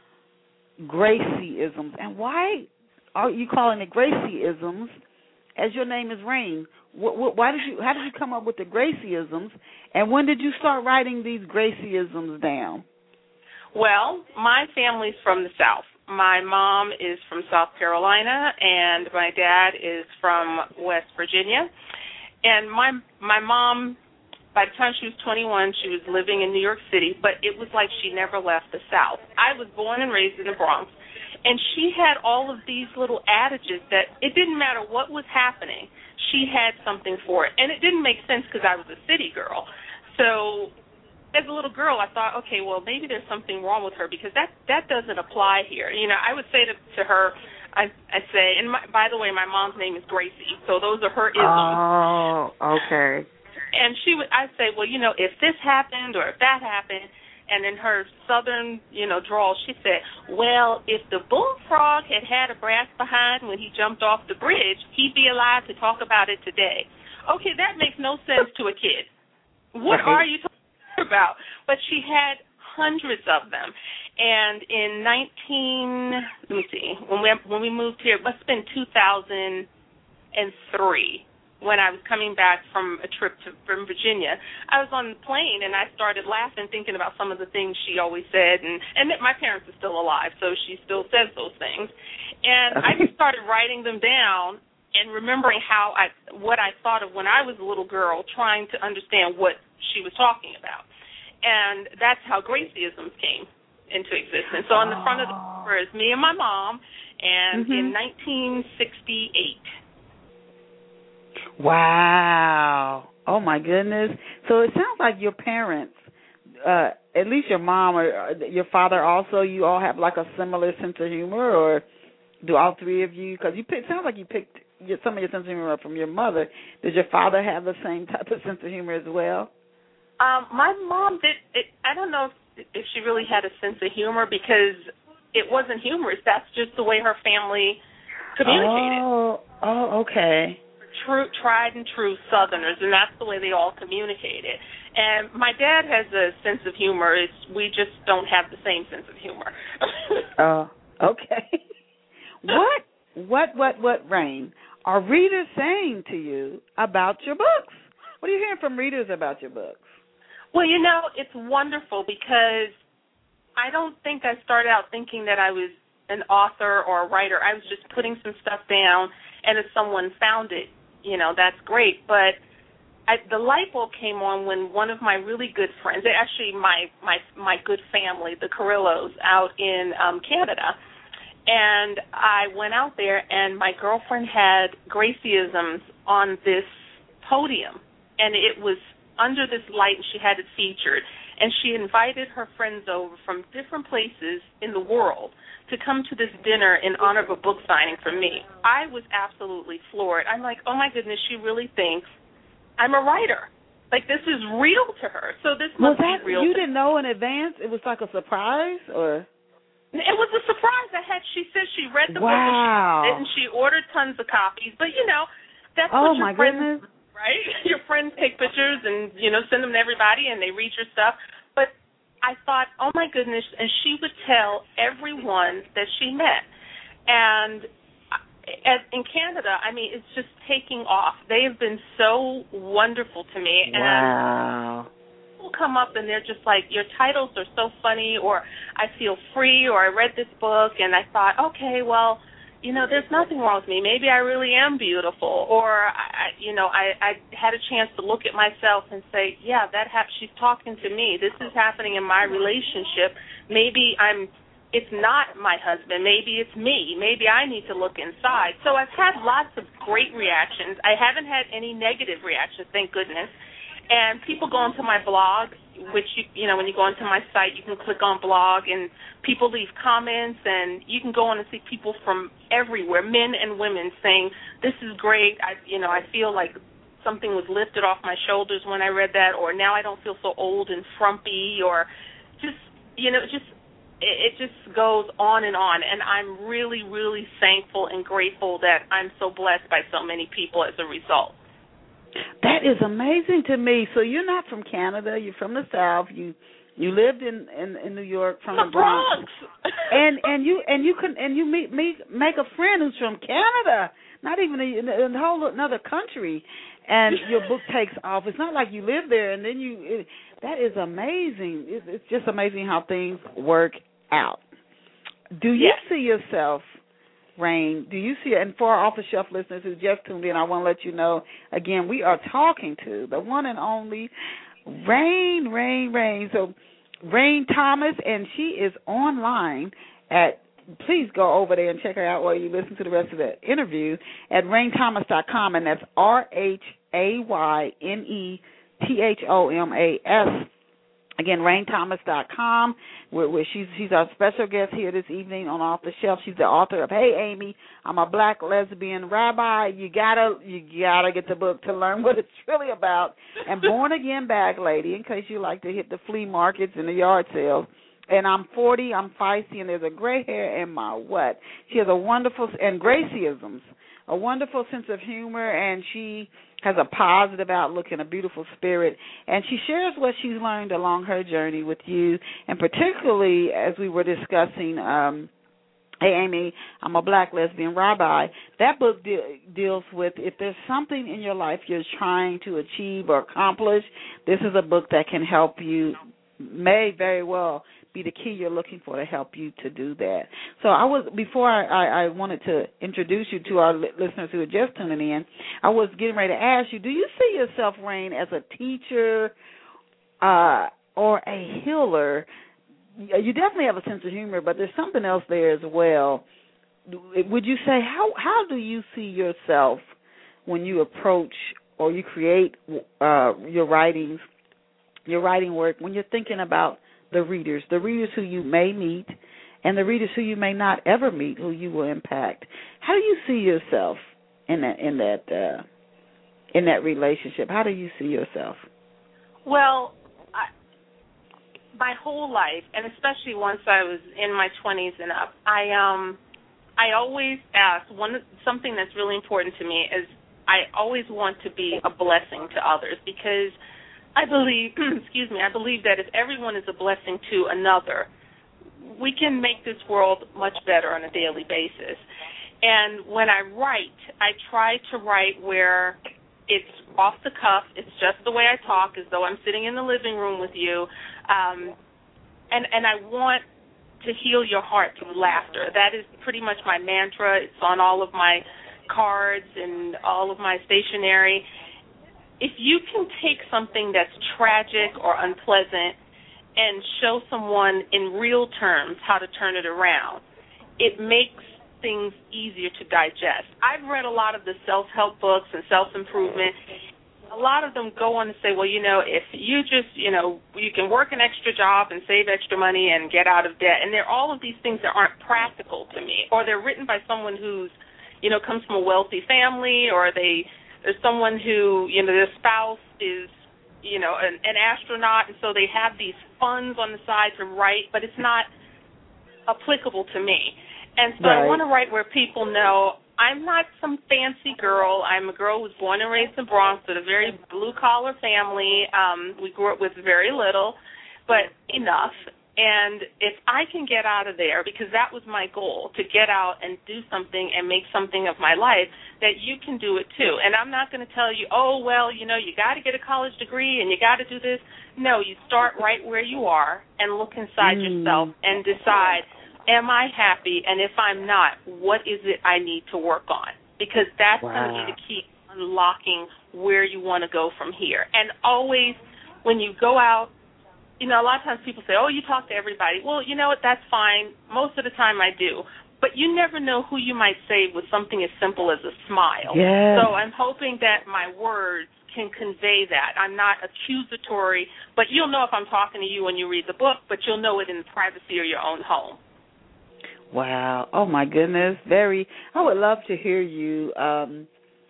D: Gracie-isms, and why are you calling it Gracie-isms as your name is Rain? What, what, why did you? How did you come up with the Gracie-isms, and when did you start writing these Gracie-isms down?
E: Well, my family's from the South. My mom is from South Carolina, and my dad is from West Virginia. And my my mom, by the time she was twenty-one, she was living in New York City, but it was like she never left the South. I was born and raised in the Bronx, and she had all of these little adages that it didn't matter what was happening, she had something for it. And it didn't make sense because I was a city girl. So as a little girl, I thought, okay, well, maybe there's something wrong with her because that, that doesn't apply here. You know, I would say to, to her, I, I say, and my, by the way, my mom's name is Gracie, so those are her isms.
D: Oh, okay.
E: And she would, I'd say, well, you know, if this happened or if that happened, and in her southern, you know, drawl, she said, well, if the bullfrog had had a brass behind when he jumped off the bridge, he'd be alive to talk about it today. Okay, that makes no sense to a kid. What right. are you talking about? But she had hundreds of them. And in nineteen, let me see, when we when we moved here, it must have been two thousand three, when I was coming back from a trip to from Virginia. I was on the plane, and I started laughing, thinking about some of the things she always said, and, and that my parents are still alive, so she still says those things. And I just started writing them down and remembering how I what I thought of when I was a little girl, trying to understand what she was talking about. And that's how Gracie-isms came into existence. So on the front of the cover is me and my mom, and mm-hmm. in nineteen sixty-eight.
D: Wow. Oh, my goodness. So it sounds like your parents, uh, at least your mom or your father also, you all have like a similar sense of humor, or do all three of you? Because you pick, it sounds like you picked your, some of your sense of humor from your mother. Does your father have the same type of sense of humor as well?
E: Um, my mom did. It, I don't know if if she really had a sense of humor, because it wasn't humorous. That's just the way her family communicated.
D: Oh, oh, okay.
E: True, tried and true Southerners, and that's the way they all communicated. And my dad has a sense of humor. It's, we just don't have the same sense of humor.
D: Oh, uh, okay. What, what, what, what, Rain, are readers saying to you about your books? What are you hearing from readers about your books?
E: Well, you know, it's wonderful because I don't think I started out thinking that I was an author or a writer. I was just putting some stuff down, and if someone found it, you know, that's great. But I, the light bulb came on when one of my really good friends, actually my my my good family, the Carrillos, out in um, Canada, and I went out there, and my girlfriend had Gracieisms on this podium, and it was under this light, and she had it featured, and she invited her friends over from different places in the world to come to this dinner in honor of a book signing for me. I was absolutely floored. I'm like, oh, my goodness, she really thinks I'm a writer. Like, this is real to her. So this must
D: was that,
E: be real.
D: You
E: to
D: didn't know in advance? It was like a surprise? Or
E: It was a surprise. I had. She said she read the
D: wow.
E: book and she, and she ordered tons of copies. But, you know, that's
D: oh,
E: what your
D: my
E: friends,
D: goodness.
E: right? Your friends take pictures and, you know, send them to everybody, and they read your stuff. But I thought, oh, my goodness, and she would tell everyone that she met. And as in Canada, I mean, it's just taking off. They have been so wonderful to me.
D: Wow.
E: And people come up, and they're just like, your titles are so funny, or I feel free, or I read this book, and I thought, okay, well, you know, there's nothing wrong with me. Maybe I really am beautiful. Or, I, you know, I, I had a chance to look at myself and say, yeah, that hap- she's talking to me. This is happening in my relationship. Maybe I'm, it's not my husband. Maybe it's me. Maybe I need to look inside. So I've had lots of great reactions. I haven't had any negative reactions, thank goodness. And people go onto my blog, which, you, you know, when you go onto my site, you can click on blog, and people leave comments, and you can go on and see people from everywhere, men and women, saying, this is great. I, you know, I feel like something was lifted off my shoulders when I read that, or now I don't feel so old and frumpy, or just, you know, just it, it just goes on and on. And I'm really, really thankful and grateful that I'm so blessed by so many people as a result.
D: That is amazing to me. So you're not from Canada. You're from the South. You you lived in, in, in New York from
E: the,
D: the Bronx.
E: Bronx.
D: and and you and you can and you meet, meet make a friend who's from Canada. Not even in a, a whole another country. And your book takes off. It's not like you live there and then you. It, that is amazing. It, it's just amazing how things work out. Do you
E: yes.
D: see yourself, Rain, do you see, and for our off-the-shelf listeners who just tuned in, I want to let you know, again, we are talking to the one and only Rain, Rain, Rain. So Rain Thomas, and she is online at, please go over there and check her out while you listen to the rest of the interview at rain thomas dot com, and that's R H A Y N E T H O M A S. Again, rain thomas dot com, where, where she's she's our special guest here this evening on Off the Shelf. She's the author of Hey Amy, I'm a Black Lesbian Rabbi. You gotta you gotta get the book to learn what it's really about. And Born Again Bag Lady, in case you like to hit the flea markets and the yard sales. And I'm forty, I'm feisty, and there's a gray hair in my what? She has a wonderful, and Gracieisms, a wonderful sense of humor, and she has a positive outlook and a beautiful spirit, and she shares what she's learned along her journey with you, and particularly as we were discussing, um, Hey, Amy, I'm a Black Lesbian Rabbi. That book de- deals with if there's something in your life you're trying to achieve or accomplish, this is a book that can help you, may very well be the key you're looking for to help you to do that. So I was, before I, I, I wanted to introduce you to our li- listeners who are just tuning in, I was getting ready to ask you, do you see yourself, Rain, as a teacher uh, or a healer? You definitely have a sense of humor, but there's something else there as well. Would you say, how, how do you see yourself when you approach or you create uh, your writings, your writing work, when you're thinking about the readers, the readers who you may meet and the readers who you may not ever meet, who you will impact? How do you see yourself in that in that uh, in that relationship? How do you see yourself?
E: Well, I, my whole life, and especially once I was in my twenties and up, I um I always ask one something that's really important to me is I always want to be a blessing to others, because I believe, excuse me, I believe that if everyone is a blessing to another, we can make this world much better on a daily basis. And when I write, I try to write where it's off the cuff, it's just the way I talk, as though I'm sitting in the living room with you, um, and, and I want to heal your heart through laughter. That is pretty much my mantra. It's on all of my cards and all of my stationery. If you can take something that's tragic or unpleasant and show someone in real terms how to turn it around, it makes things easier to digest. I've read a lot of the self-help books and self-improvement. A lot of them go on to say, well, you know, if you just, you know, you can work an extra job and save extra money and get out of debt. And there are all of these things that aren't practical to me, or they're written by someone who's, you know, comes from a wealthy family, or they there's someone who, you know, their spouse is, you know, an, an astronaut, and so they have these funds on the side to write, but it's not applicable to me. And so right. I want to write where people know I'm not some fancy girl. I'm a girl who was born and raised in Bronx with a very blue-collar family. Um, we grew up with very little, but enough. And if I can get out of there, because that was my goal, to get out and do something and make something of my life, that you can do it too. And I'm not going to tell you, oh, well, you know, you got to get a college degree and you got to do this. No, you start right where you are and look inside mm. yourself and decide, am I happy? And if I'm not, what is it I need to work on? Because that's wow. going to be the key, unlocking where you want to go from here. And always, when you go out, you know, a lot of times people say, oh, you talk to everybody. Well, you know what, that's fine. Most of the time I do. But you never know who you might save with something as simple as a smile.
F: Yes.
E: So I'm hoping that my words can convey that. I'm not accusatory, but you'll know if I'm talking to you when you read the book, but you'll know it in the privacy of your own home.
F: Wow. Oh, my goodness. Very. I would love to hear you, um,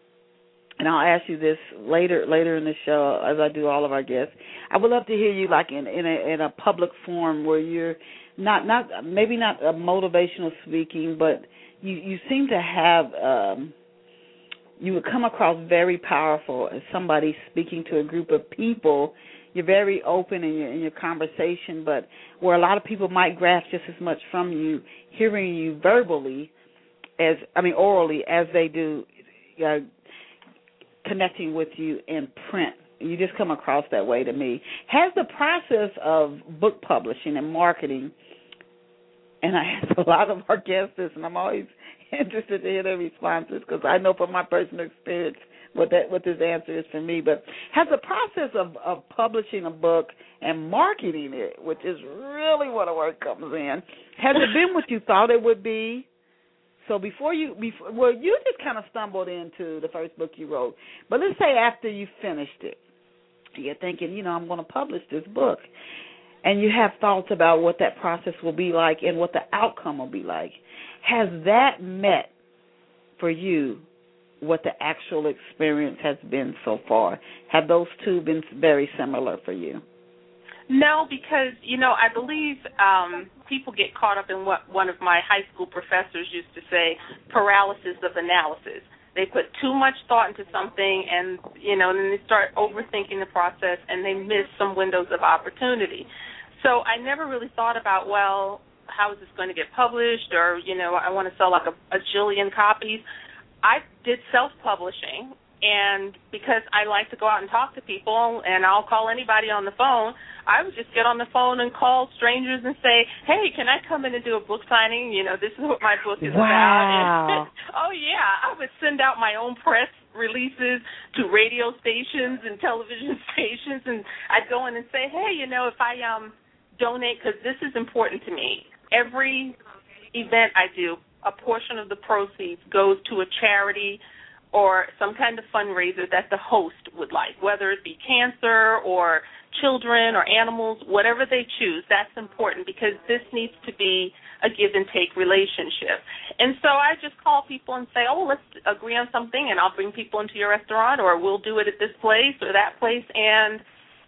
F: and I'll ask you this later later in the show, as I do all of our guests. I would love to hear you, like, in, in, a, in a public forum where you're not, not maybe not a motivational speaking, but you, you seem to have, um, you would come across very powerful as somebody speaking to a group of people. You're very open in your, in your conversation, but where a lot of people might grasp just as much from you, hearing you verbally, as I mean orally, as they do uh, connecting with you in print. You just come across that way to me. Has the process of book publishing and marketing, and I ask a lot of our guests this, and I'm always interested to hear their responses because I know from my personal experience what that what this answer is for me. But has the process of, of publishing a book and marketing it, which is really where the work comes in, has it been what you thought it would be? So before you, before, well, you just kind of stumbled into the first book you wrote. But let's say after you finished it, you're thinking, you know, I'm going to publish this book. And you have thoughts about what that process will be like and what the outcome will be like. Has that met for you what the actual experience has been so far? Have those two been very similar for you?
E: No, because, you know, I believe um, people get caught up in what one of my high school professors used to say, paralysis of analysis. They put too much thought into something and, you know, and then they start overthinking the process and they miss some windows of opportunity. So I never really thought about, well, how is this going to get published, or, you know, I want to sell like a, a jillion copies. I did self-publishing, and because I like to go out and talk to people, and I'll call anybody on the phone, I would just get on the phone and call strangers and say, hey, can I come in and do a book signing? You know, this is what my book is
F: wow.
E: about. And, oh, yeah, I would send out my own press releases to radio stations and television stations, and I'd go in and say, hey, you know, if I um donate, because this is important to me. Every event I do, a portion of the proceeds goes to a charity or some kind of fundraiser that the host would like, whether it be cancer or children or animals, whatever they choose. That's important because this needs to be a give-and-take relationship. And so I just call people and say, oh, let's agree on something, and I'll bring people into your restaurant, or we'll do it at this place or that place. And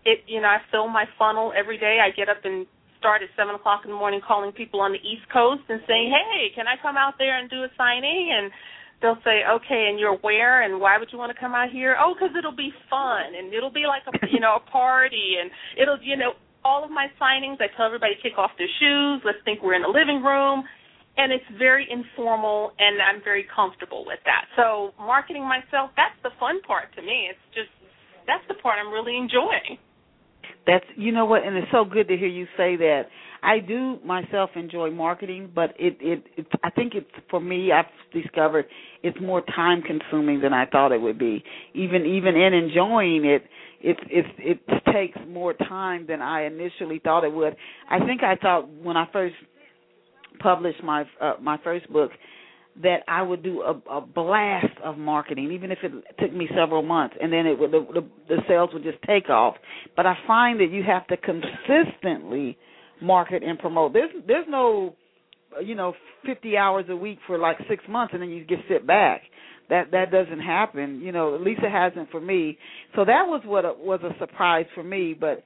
E: it, you know, I fill my funnel every day. I get up and start at seven o'clock in the morning calling people on the East Coast and saying, hey, can I come out there and do a signing? And they'll say, okay, and you're where, and why would you want to come out here? Oh, because it'll be fun, and it'll be like a, you know, a party, and it'll, you know, all of my signings, I tell everybody to kick off their shoes. Let's think we're in the living room. And it's very informal, and I'm very comfortable with that. So marketing myself, that's the fun part to me. It's just, that's the part I'm really enjoying.
F: That's, you know what, and it's so good to hear you say that. I do myself enjoy marketing, but it, it, it I think it's, for me, I've discovered it's more time consuming than I thought it would be. Even even in enjoying it, it it it takes more time than I initially thought it would. I think I thought when I first published my uh, my first book that I would do a, a blast of marketing, even if it took me several months, and then it would, the, the, the sales would just take off. But I find that you have to consistently market and promote. There's there's no, you know, fifty hours a week for like six months, and then you just sit back. That that doesn't happen. You know, at least it hasn't for me. So that was what a, was a surprise for me. But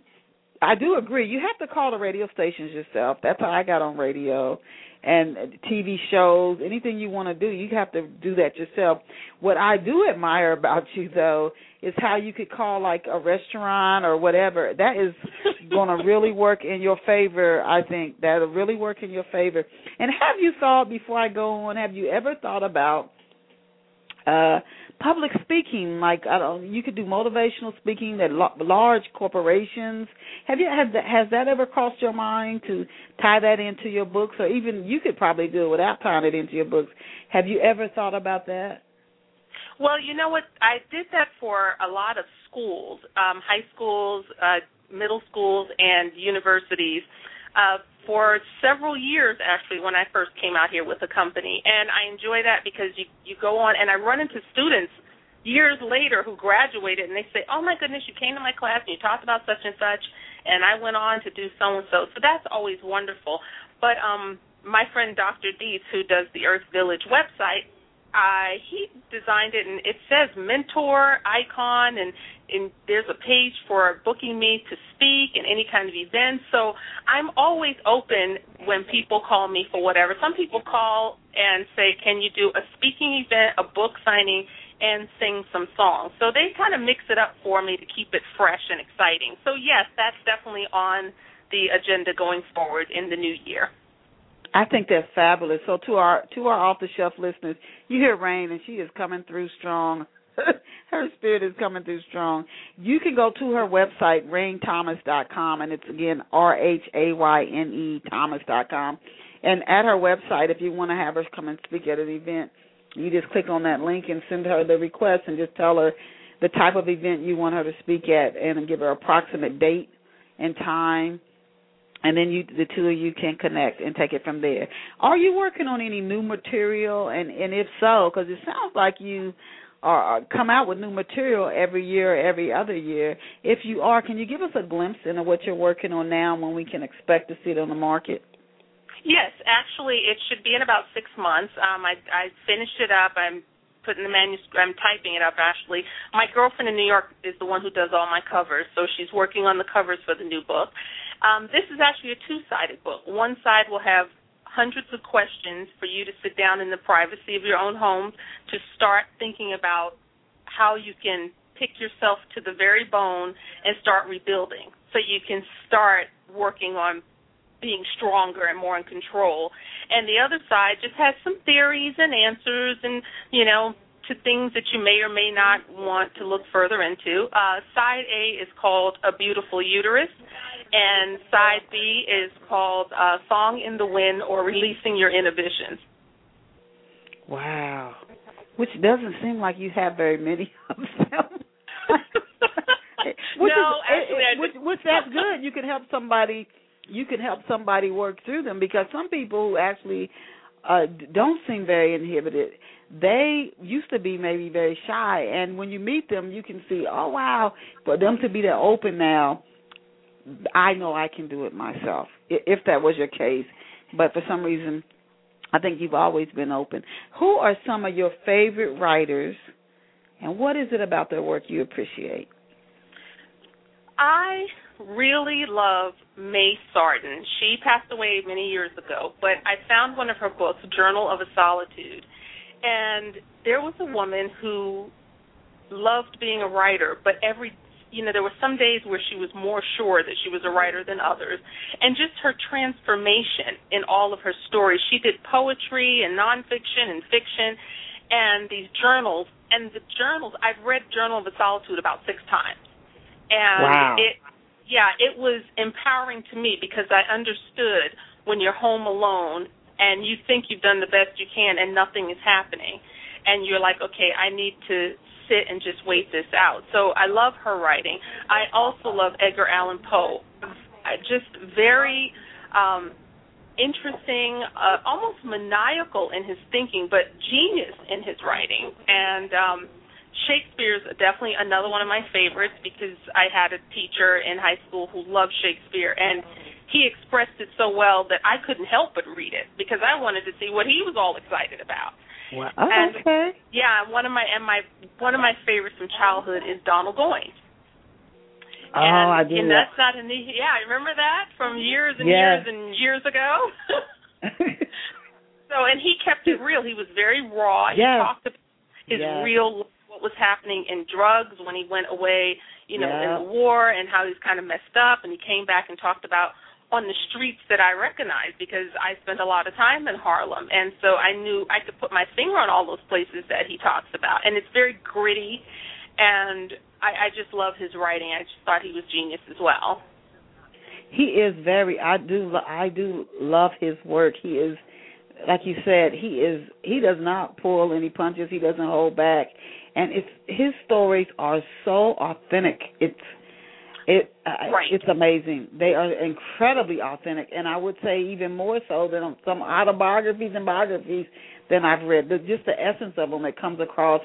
F: I do agree. You have to call the radio stations yourself. That's how I got on radio. And T V shows, anything you want to do, you have to do that yourself. What I do admire about you, though, is how you could call like a restaurant or whatever. That is going to really work in your favor, I think. That will really work in your favor. And have you thought, before I go on, have you ever thought about uh, public speaking? Like, I don't, you could do motivational speaking at lo- large corporations. Have you had that, has that ever crossed your mind to tie that into your books, or even you could probably do it without tying it into your books? Have you ever thought about that?
E: Well, you know what? I did that for a lot of schools, um, high schools, uh, middle schools, and universities. Uh, for several years, actually, when I first came out here with the company. And I enjoy that because you, you go on, and I run into students years later who graduated, and they say, oh, my goodness, you came to my class, and you talked about such and such, and I went on to do so-and-so. So that's always wonderful. But um, my friend Doctor Dietz, who does the Earth Village website, Uh, he designed it, and it says mentor icon, and, and there's a page for booking me to speak and any kind of event. So I'm always open when people call me for whatever. Some people call and say, can you do a speaking event, a book signing, and sing some songs? So they kind of mix it up for me to keep it fresh and exciting. So, yes, that's definitely on the agenda going forward in the new year.
F: I think that's fabulous. So to our to our off-the-shelf listeners, you hear Rain, and she is coming through strong. Her spirit is coming through strong. You can go to her website, rain thomas dot com, and it's, again, R H A Y N E Thomas dot com. And at her website, if you want to have her come and speak at an event, you just click on that link and send her the request and just tell her the type of event you want her to speak at and give her approximate date and time. And then you, the two of you can connect and take it from there. Are you working on any new material? And, and if so, because it sounds like you are come out with new material every year or every other year. If you are, can you give us a glimpse into what you're working on now and when we can expect to see it on the market?
E: Yes, actually, it should be in about six months. Um, I, I finished it up. I'm putting the manuscript. I'm typing it up, actually. My girlfriend in New York is the one who does all my covers, so she's working on the covers for the new book. Um, this is actually a two-sided book. One side will have hundreds of questions for you to sit down in the privacy of your own home to start thinking about how you can pick yourself to the very bone and start rebuilding, so you can start working on being stronger and more in control. And the other side just has some theories and answers and, you know, to things that you may or may not want to look further into. Uh, side A is called A Beautiful Uterus, and side B is called uh, Song in the Wind, or Releasing Your Inhibitions.
F: Wow. Which doesn't seem like you have very many of them. which
E: no,
F: is,
E: actually,
F: it,
E: I
F: which, which that's good. You can help somebody. You can help somebody work through them, because some people who actually uh, don't seem very inhibited, they used to be maybe very shy, and when you meet them, you can see, oh, wow, for them to be that open now, I know I can do it myself, if that was your case. But for some reason, I think you've always been open. Who are some of your favorite writers, and what is it about their work you appreciate?
E: I really love May Sarden. She passed away many years ago, but I found one of her books, Journal of a Solitude, and there was a woman who loved being a writer, but every, you know, there were some days where she was more sure that she was a writer than others, and just her transformation in all of her stories. She did poetry and nonfiction and fiction and these journals, and the journals, I've read Journal of a Solitude about six times. And
F: wow.
E: it, yeah, it was empowering to me because I understood when you're home alone and you think you've done the best you can and nothing is happening, and you're like, okay, I need to sit and just wait this out. So I love her writing. I also love Edgar Allan Poe. Just very um, interesting, uh, almost maniacal in his thinking, but genius in his writing. And um, Shakespeare's definitely another one of my favorites because I had a teacher in high school who loved Shakespeare, and he expressed it so well that I couldn't help but read it because I wanted to see what he was all excited about.
F: Wow.
E: And,
F: okay.
E: Yeah, one of my and my one of my favorites from childhood is Donald Goines.
F: Oh,
E: and,
F: I do.
E: And that's not a new. Yeah, remember that from years and
F: yes.
E: years and years ago. So, and he kept it real. He was very raw. He
F: yes.
E: talked about his
F: yes.
E: real what was happening in drugs when he went away, you know,
F: yes.
E: in the war, and how he was kind of messed up. And he came back and talked about on the streets that I recognized because I spent a lot of time in Harlem, and so I knew I could put my finger on all those places that he talks about. And it's very gritty, and I, I just love his writing. I just thought he was genius as well.
F: He is very. I do. I do love his work. He is, like you said, he is. He does not pull any punches. He doesn't hold back, and it's his stories are so authentic. It's. It uh,
E: right.
F: It's amazing. They are incredibly authentic, and I would say even more so than some autobiographies and biographies than I've read. The, just the essence of them, it comes across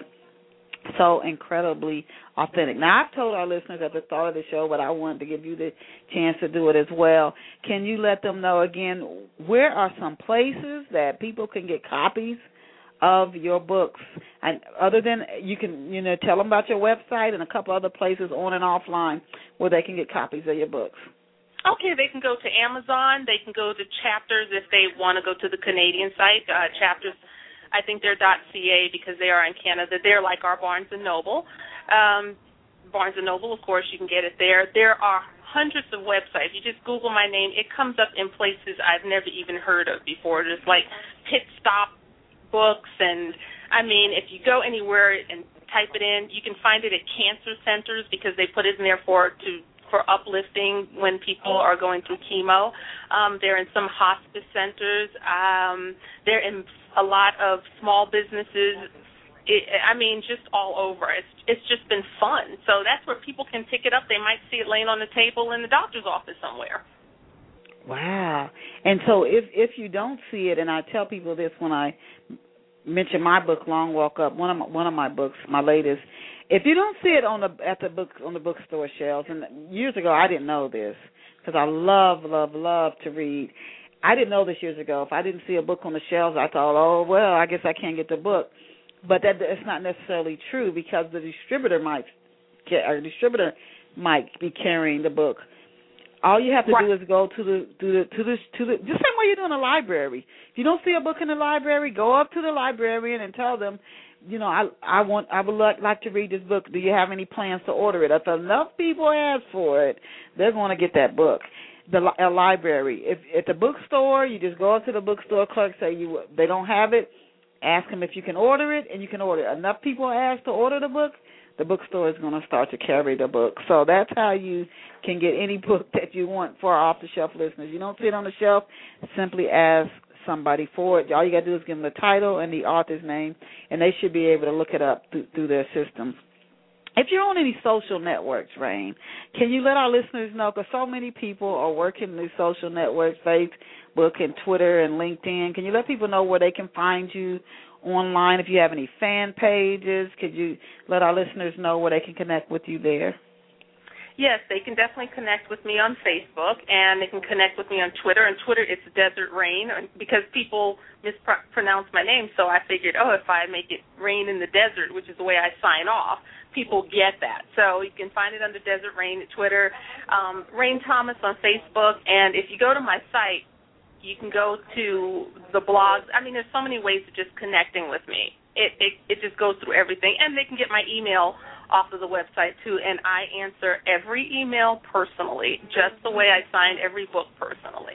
F: so incredibly authentic. Now, I've told our listeners at the start of the show, but I wanted to give you the chance to do it as well. Can you let them know again, where are some places that people can get copies of your books? And other than, you can, you know, tell them about your website and a couple other places on and offline where they can get copies of your books.
E: Okay, they can go to Amazon. They can go to Chapters if they want to go to the Canadian site. Uh, Chapters, I think they're .ca because they are in Canada. They're like our Barnes and Noble. Um, Barnes and Noble, of course, you can get it there. There are hundreds of websites. You just Google my name. It comes up in places I've never even heard of before. Just like Pit Stop Books, and I mean, if you go anywhere and type it in, you can find it at cancer centers because they put it in there for to for uplifting when people are going through chemo. Um, they're in some hospice centers. Um, they're in a lot of small businesses. It, I mean, just all over. It's it's just been fun. So that's where people can pick it up. They might see it laying on the table in the doctor's office somewhere.
F: Wow. And so if if you don't see it, and I tell people this when I mention my book, Long Walk Up, one of my, one of my books, my latest, if you don't see it on the at the book on the bookstore shelves, and years ago I didn't know this because I love, love, love to read. I didn't know this years ago. If I didn't see a book on the shelves, I thought, oh, well, I guess I can't get the book. But that it's not necessarily true because the distributor might, or the distributor might be carrying the book. All you have to
E: right.
F: do is go to the to the to the to the just same way you do in a library. If you don't see a book in the library, go up to the librarian and tell them, you know, I I want I would like, like to read this book. Do you have any plans to order it? If enough people ask for it, they're going to get that book. The a library. If at the bookstore, you just go up to the bookstore clerk, say you they don't have it, ask them if you can order it, and you can order it. Enough people ask to order the book, the bookstore is going to start to carry the book. So that's how you can get any book that you want for our off-the-shelf listeners. You don't see it on the shelf, simply ask somebody for it. All you got to do is give them the title and the author's name, and they should be able to look it up through, through their systems. If you're on any social networks, Rain, can you let our listeners know, because so many people are working these social networks, Facebook and Twitter and LinkedIn. Can you let people know where they can find you online? If you have any fan pages, could you let our listeners know where they can connect with you there?
E: Yes, they can definitely connect with me on Facebook, and they can connect with me on Twitter. And Twitter, it's Desert Rain, because people mispronounce my name, so I figured, oh, if I make it Rain in the Desert, which is the way I sign off, people get that. So you can find it under Desert Rain at Twitter, um, Rain Thomas on Facebook, and if you go to my site, you can go to the blogs. I mean, there's so many ways of just connecting with me. It, it it just goes through everything, and they can get my email off of the website too, and I answer every email personally, just the way I signed every book personally.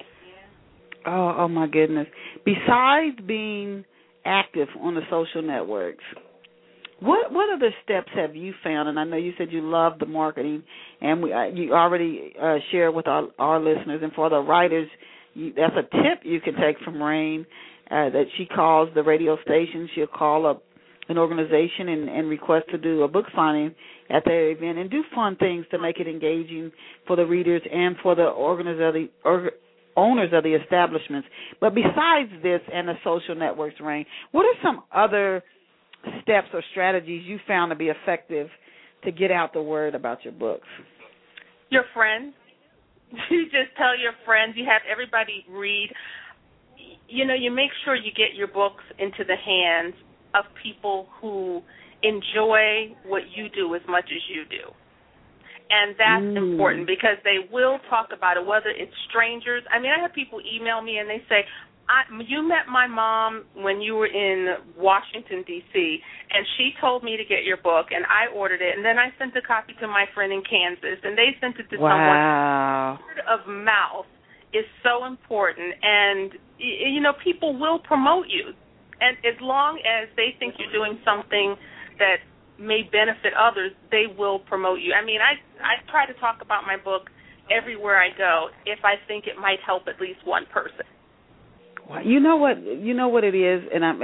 F: Oh, oh my goodness. Besides being active on the social networks, what what other steps have you found? And I know you said you love the marketing, and we uh, you already uh, shared with our, our listeners, and for the writers, you, that's a tip you can take from Rain, uh, that she calls the radio station. She'll call up an organization and, and request to do a book signing at their event and do fun things to make it engaging for the readers and for the, owners of the or, owners of the establishments. But besides this and the social networks, Rain, what are some other steps or strategies you found to be effective to get out the word about your books?
E: Your friends. You just tell your friends. You have everybody read. You know, you make sure you get your books into the hands of people who enjoy what you do as much as you do. And that's mm. important, because they will talk about it, whether it's strangers. I mean, I have people email me and they say, I, you met my mom when you were in Washington, D C, and she told me to get your book, and I ordered it, and then I sent a copy to my friend in Kansas, and they sent it to
F: wow.
E: someone. Word of mouth is so important, and, you know, people will promote you. And as long as they think you're doing something that may benefit others, they will promote you. I mean, I I try to talk about my book everywhere I go if I think it might help at least one person.
F: Well, you know what? You know what it is, and I'm,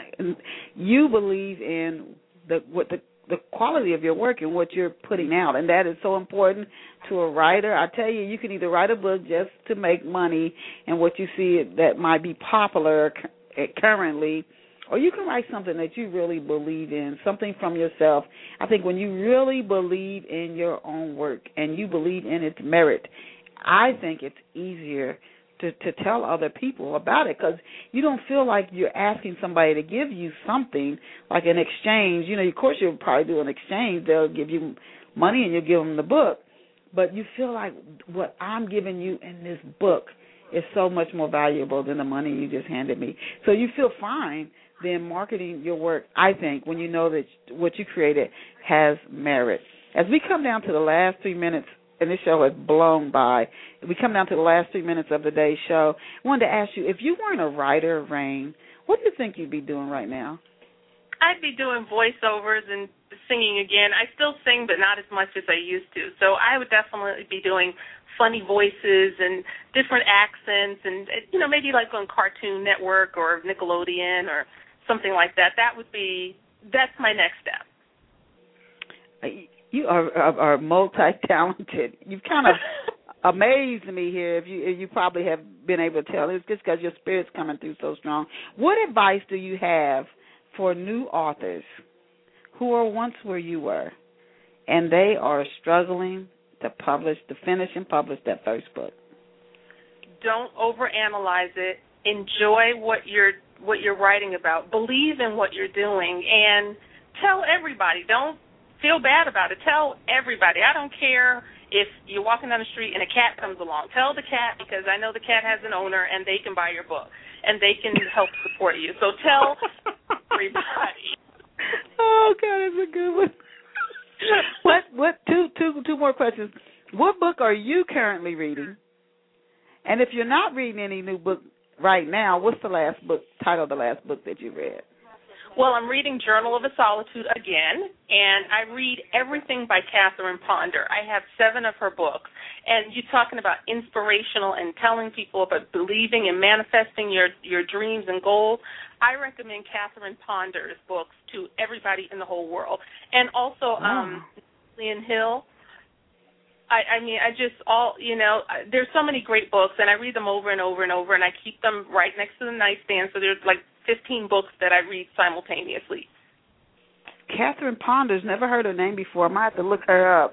F: you believe in the what the the quality of your work and what you're putting out, and that is so important to a writer. I tell you, you can either write a book just to make money and what you see that might be popular currently, or you can write something that you really believe in, something from yourself. I think when you really believe in your own work and you believe in its merit, I think it's easier to, to tell other people about it, because you don't feel like you're asking somebody to give you something like an exchange. You know, of course you'll probably do an exchange. They'll give you money and you'll give them the book, but you feel like what I'm giving you in this book is so much more valuable than the money you just handed me. So you feel fine then marketing your work, I think, when you know that what you created has merit. As we come down to the last three minutes, and this show has blown by, we come down to the last three minutes of the day's show, I wanted to ask you, if you weren't a writer, Rain, what do you think you'd be doing right now?
E: I'd be doing voiceovers and singing again. I still sing, but not as much as I used to. So I would definitely be doing funny voices and different accents, and, you know, maybe like on Cartoon Network or Nickelodeon or something like that. That would be, that's my next step.
F: You are, are, are multi-talented. You've kind of amazed me here. If you if you probably have been able to tell, it's just because your spirit's coming through so strong. What advice do you have for new authors who are once where you were, and they are struggling to publish, to finish and publish that first book?
E: Don't overanalyze it. Enjoy what you're what you're writing about. Believe in what you're doing, and tell everybody. Don't feel bad about it. Tell everybody. I don't care if you're walking down the street and a cat comes along. Tell the cat, because I know the cat has an owner, and they can buy your book, and they can help support you. So tell everybody.
F: Oh, God, that's a good one. What? What? Two, two, two more questions. What book are you currently reading? And if you're not reading any new book right now, what's the last book, title of the last book that you read?
E: Well, I'm reading Journal of a Solitude again, and I read everything by Catherine Ponder. I have seven of her books. And you're talking about inspirational and telling people about believing and manifesting your, your dreams and goals. I recommend Catherine Ponder's books to everybody in the whole world. And also um, Napoleon Hill. I, I mean, I just all, you know, there's so many great books, and I read them over and over and over, and I keep them right next to the nightstand, so there's like fifteen books that I read simultaneously.
F: Catherine Ponder's, never heard her name before. I might have to look her up.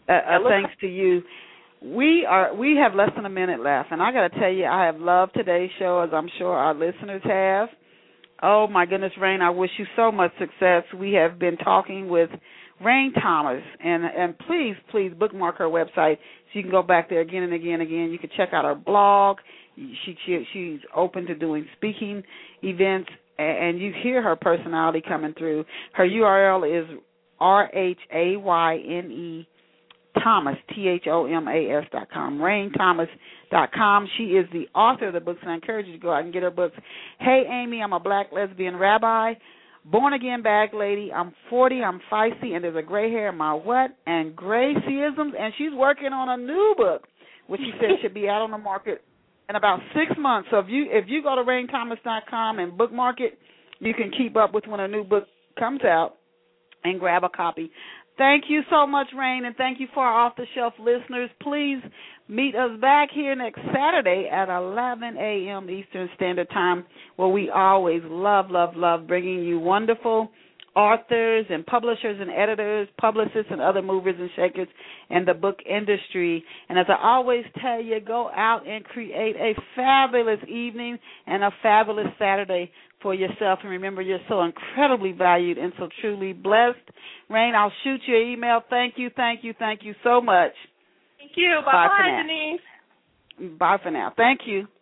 D: uh, uh, thanks to you. We are we have less than a minute left, and I got to tell you, I have loved today's show, as I'm sure our listeners have. Oh my goodness, Rain! I wish you so much success. We have been talking with Rain Thomas, and and please, please bookmark her website so you can go back there again and again and again. You can check out her blog. She, she she's open to doing speaking events, and you hear her personality coming through. Her U R L is R H A Y N E Thomas, T H O M A S dot com, rain thomas dot com. She is the author of the books, and I encourage you to go out and get her books. Hey, Amy, I'm a black lesbian rabbi, born-again bag lady. I'm forty, I'm feisty, and there's a gray hair in my what? And Graceisms, and she's working on a new book, which she said should be out on the market in about six months. So if you if you go to rain thomas dot com and bookmark it, you can keep up with when a new book comes out and grab a copy. Thank you so much, Rain, and thank you for our off-the-shelf listeners. Please meet us back here next Saturday at eleven a.m. Eastern Standard Time, where we always love, love, love bringing you wonderful authors and publishers and editors, publicists and other movers and shakers in the book industry. And as I always tell you, go out and create a fabulous evening and a fabulous Saturday for yourself. And remember, you're so incredibly valued and so truly blessed. Rain, I'll shoot you an email. Thank you, thank you, thank you so much.
E: Thank you. Bye-bye, Denise.
D: Bye for now. Thank you.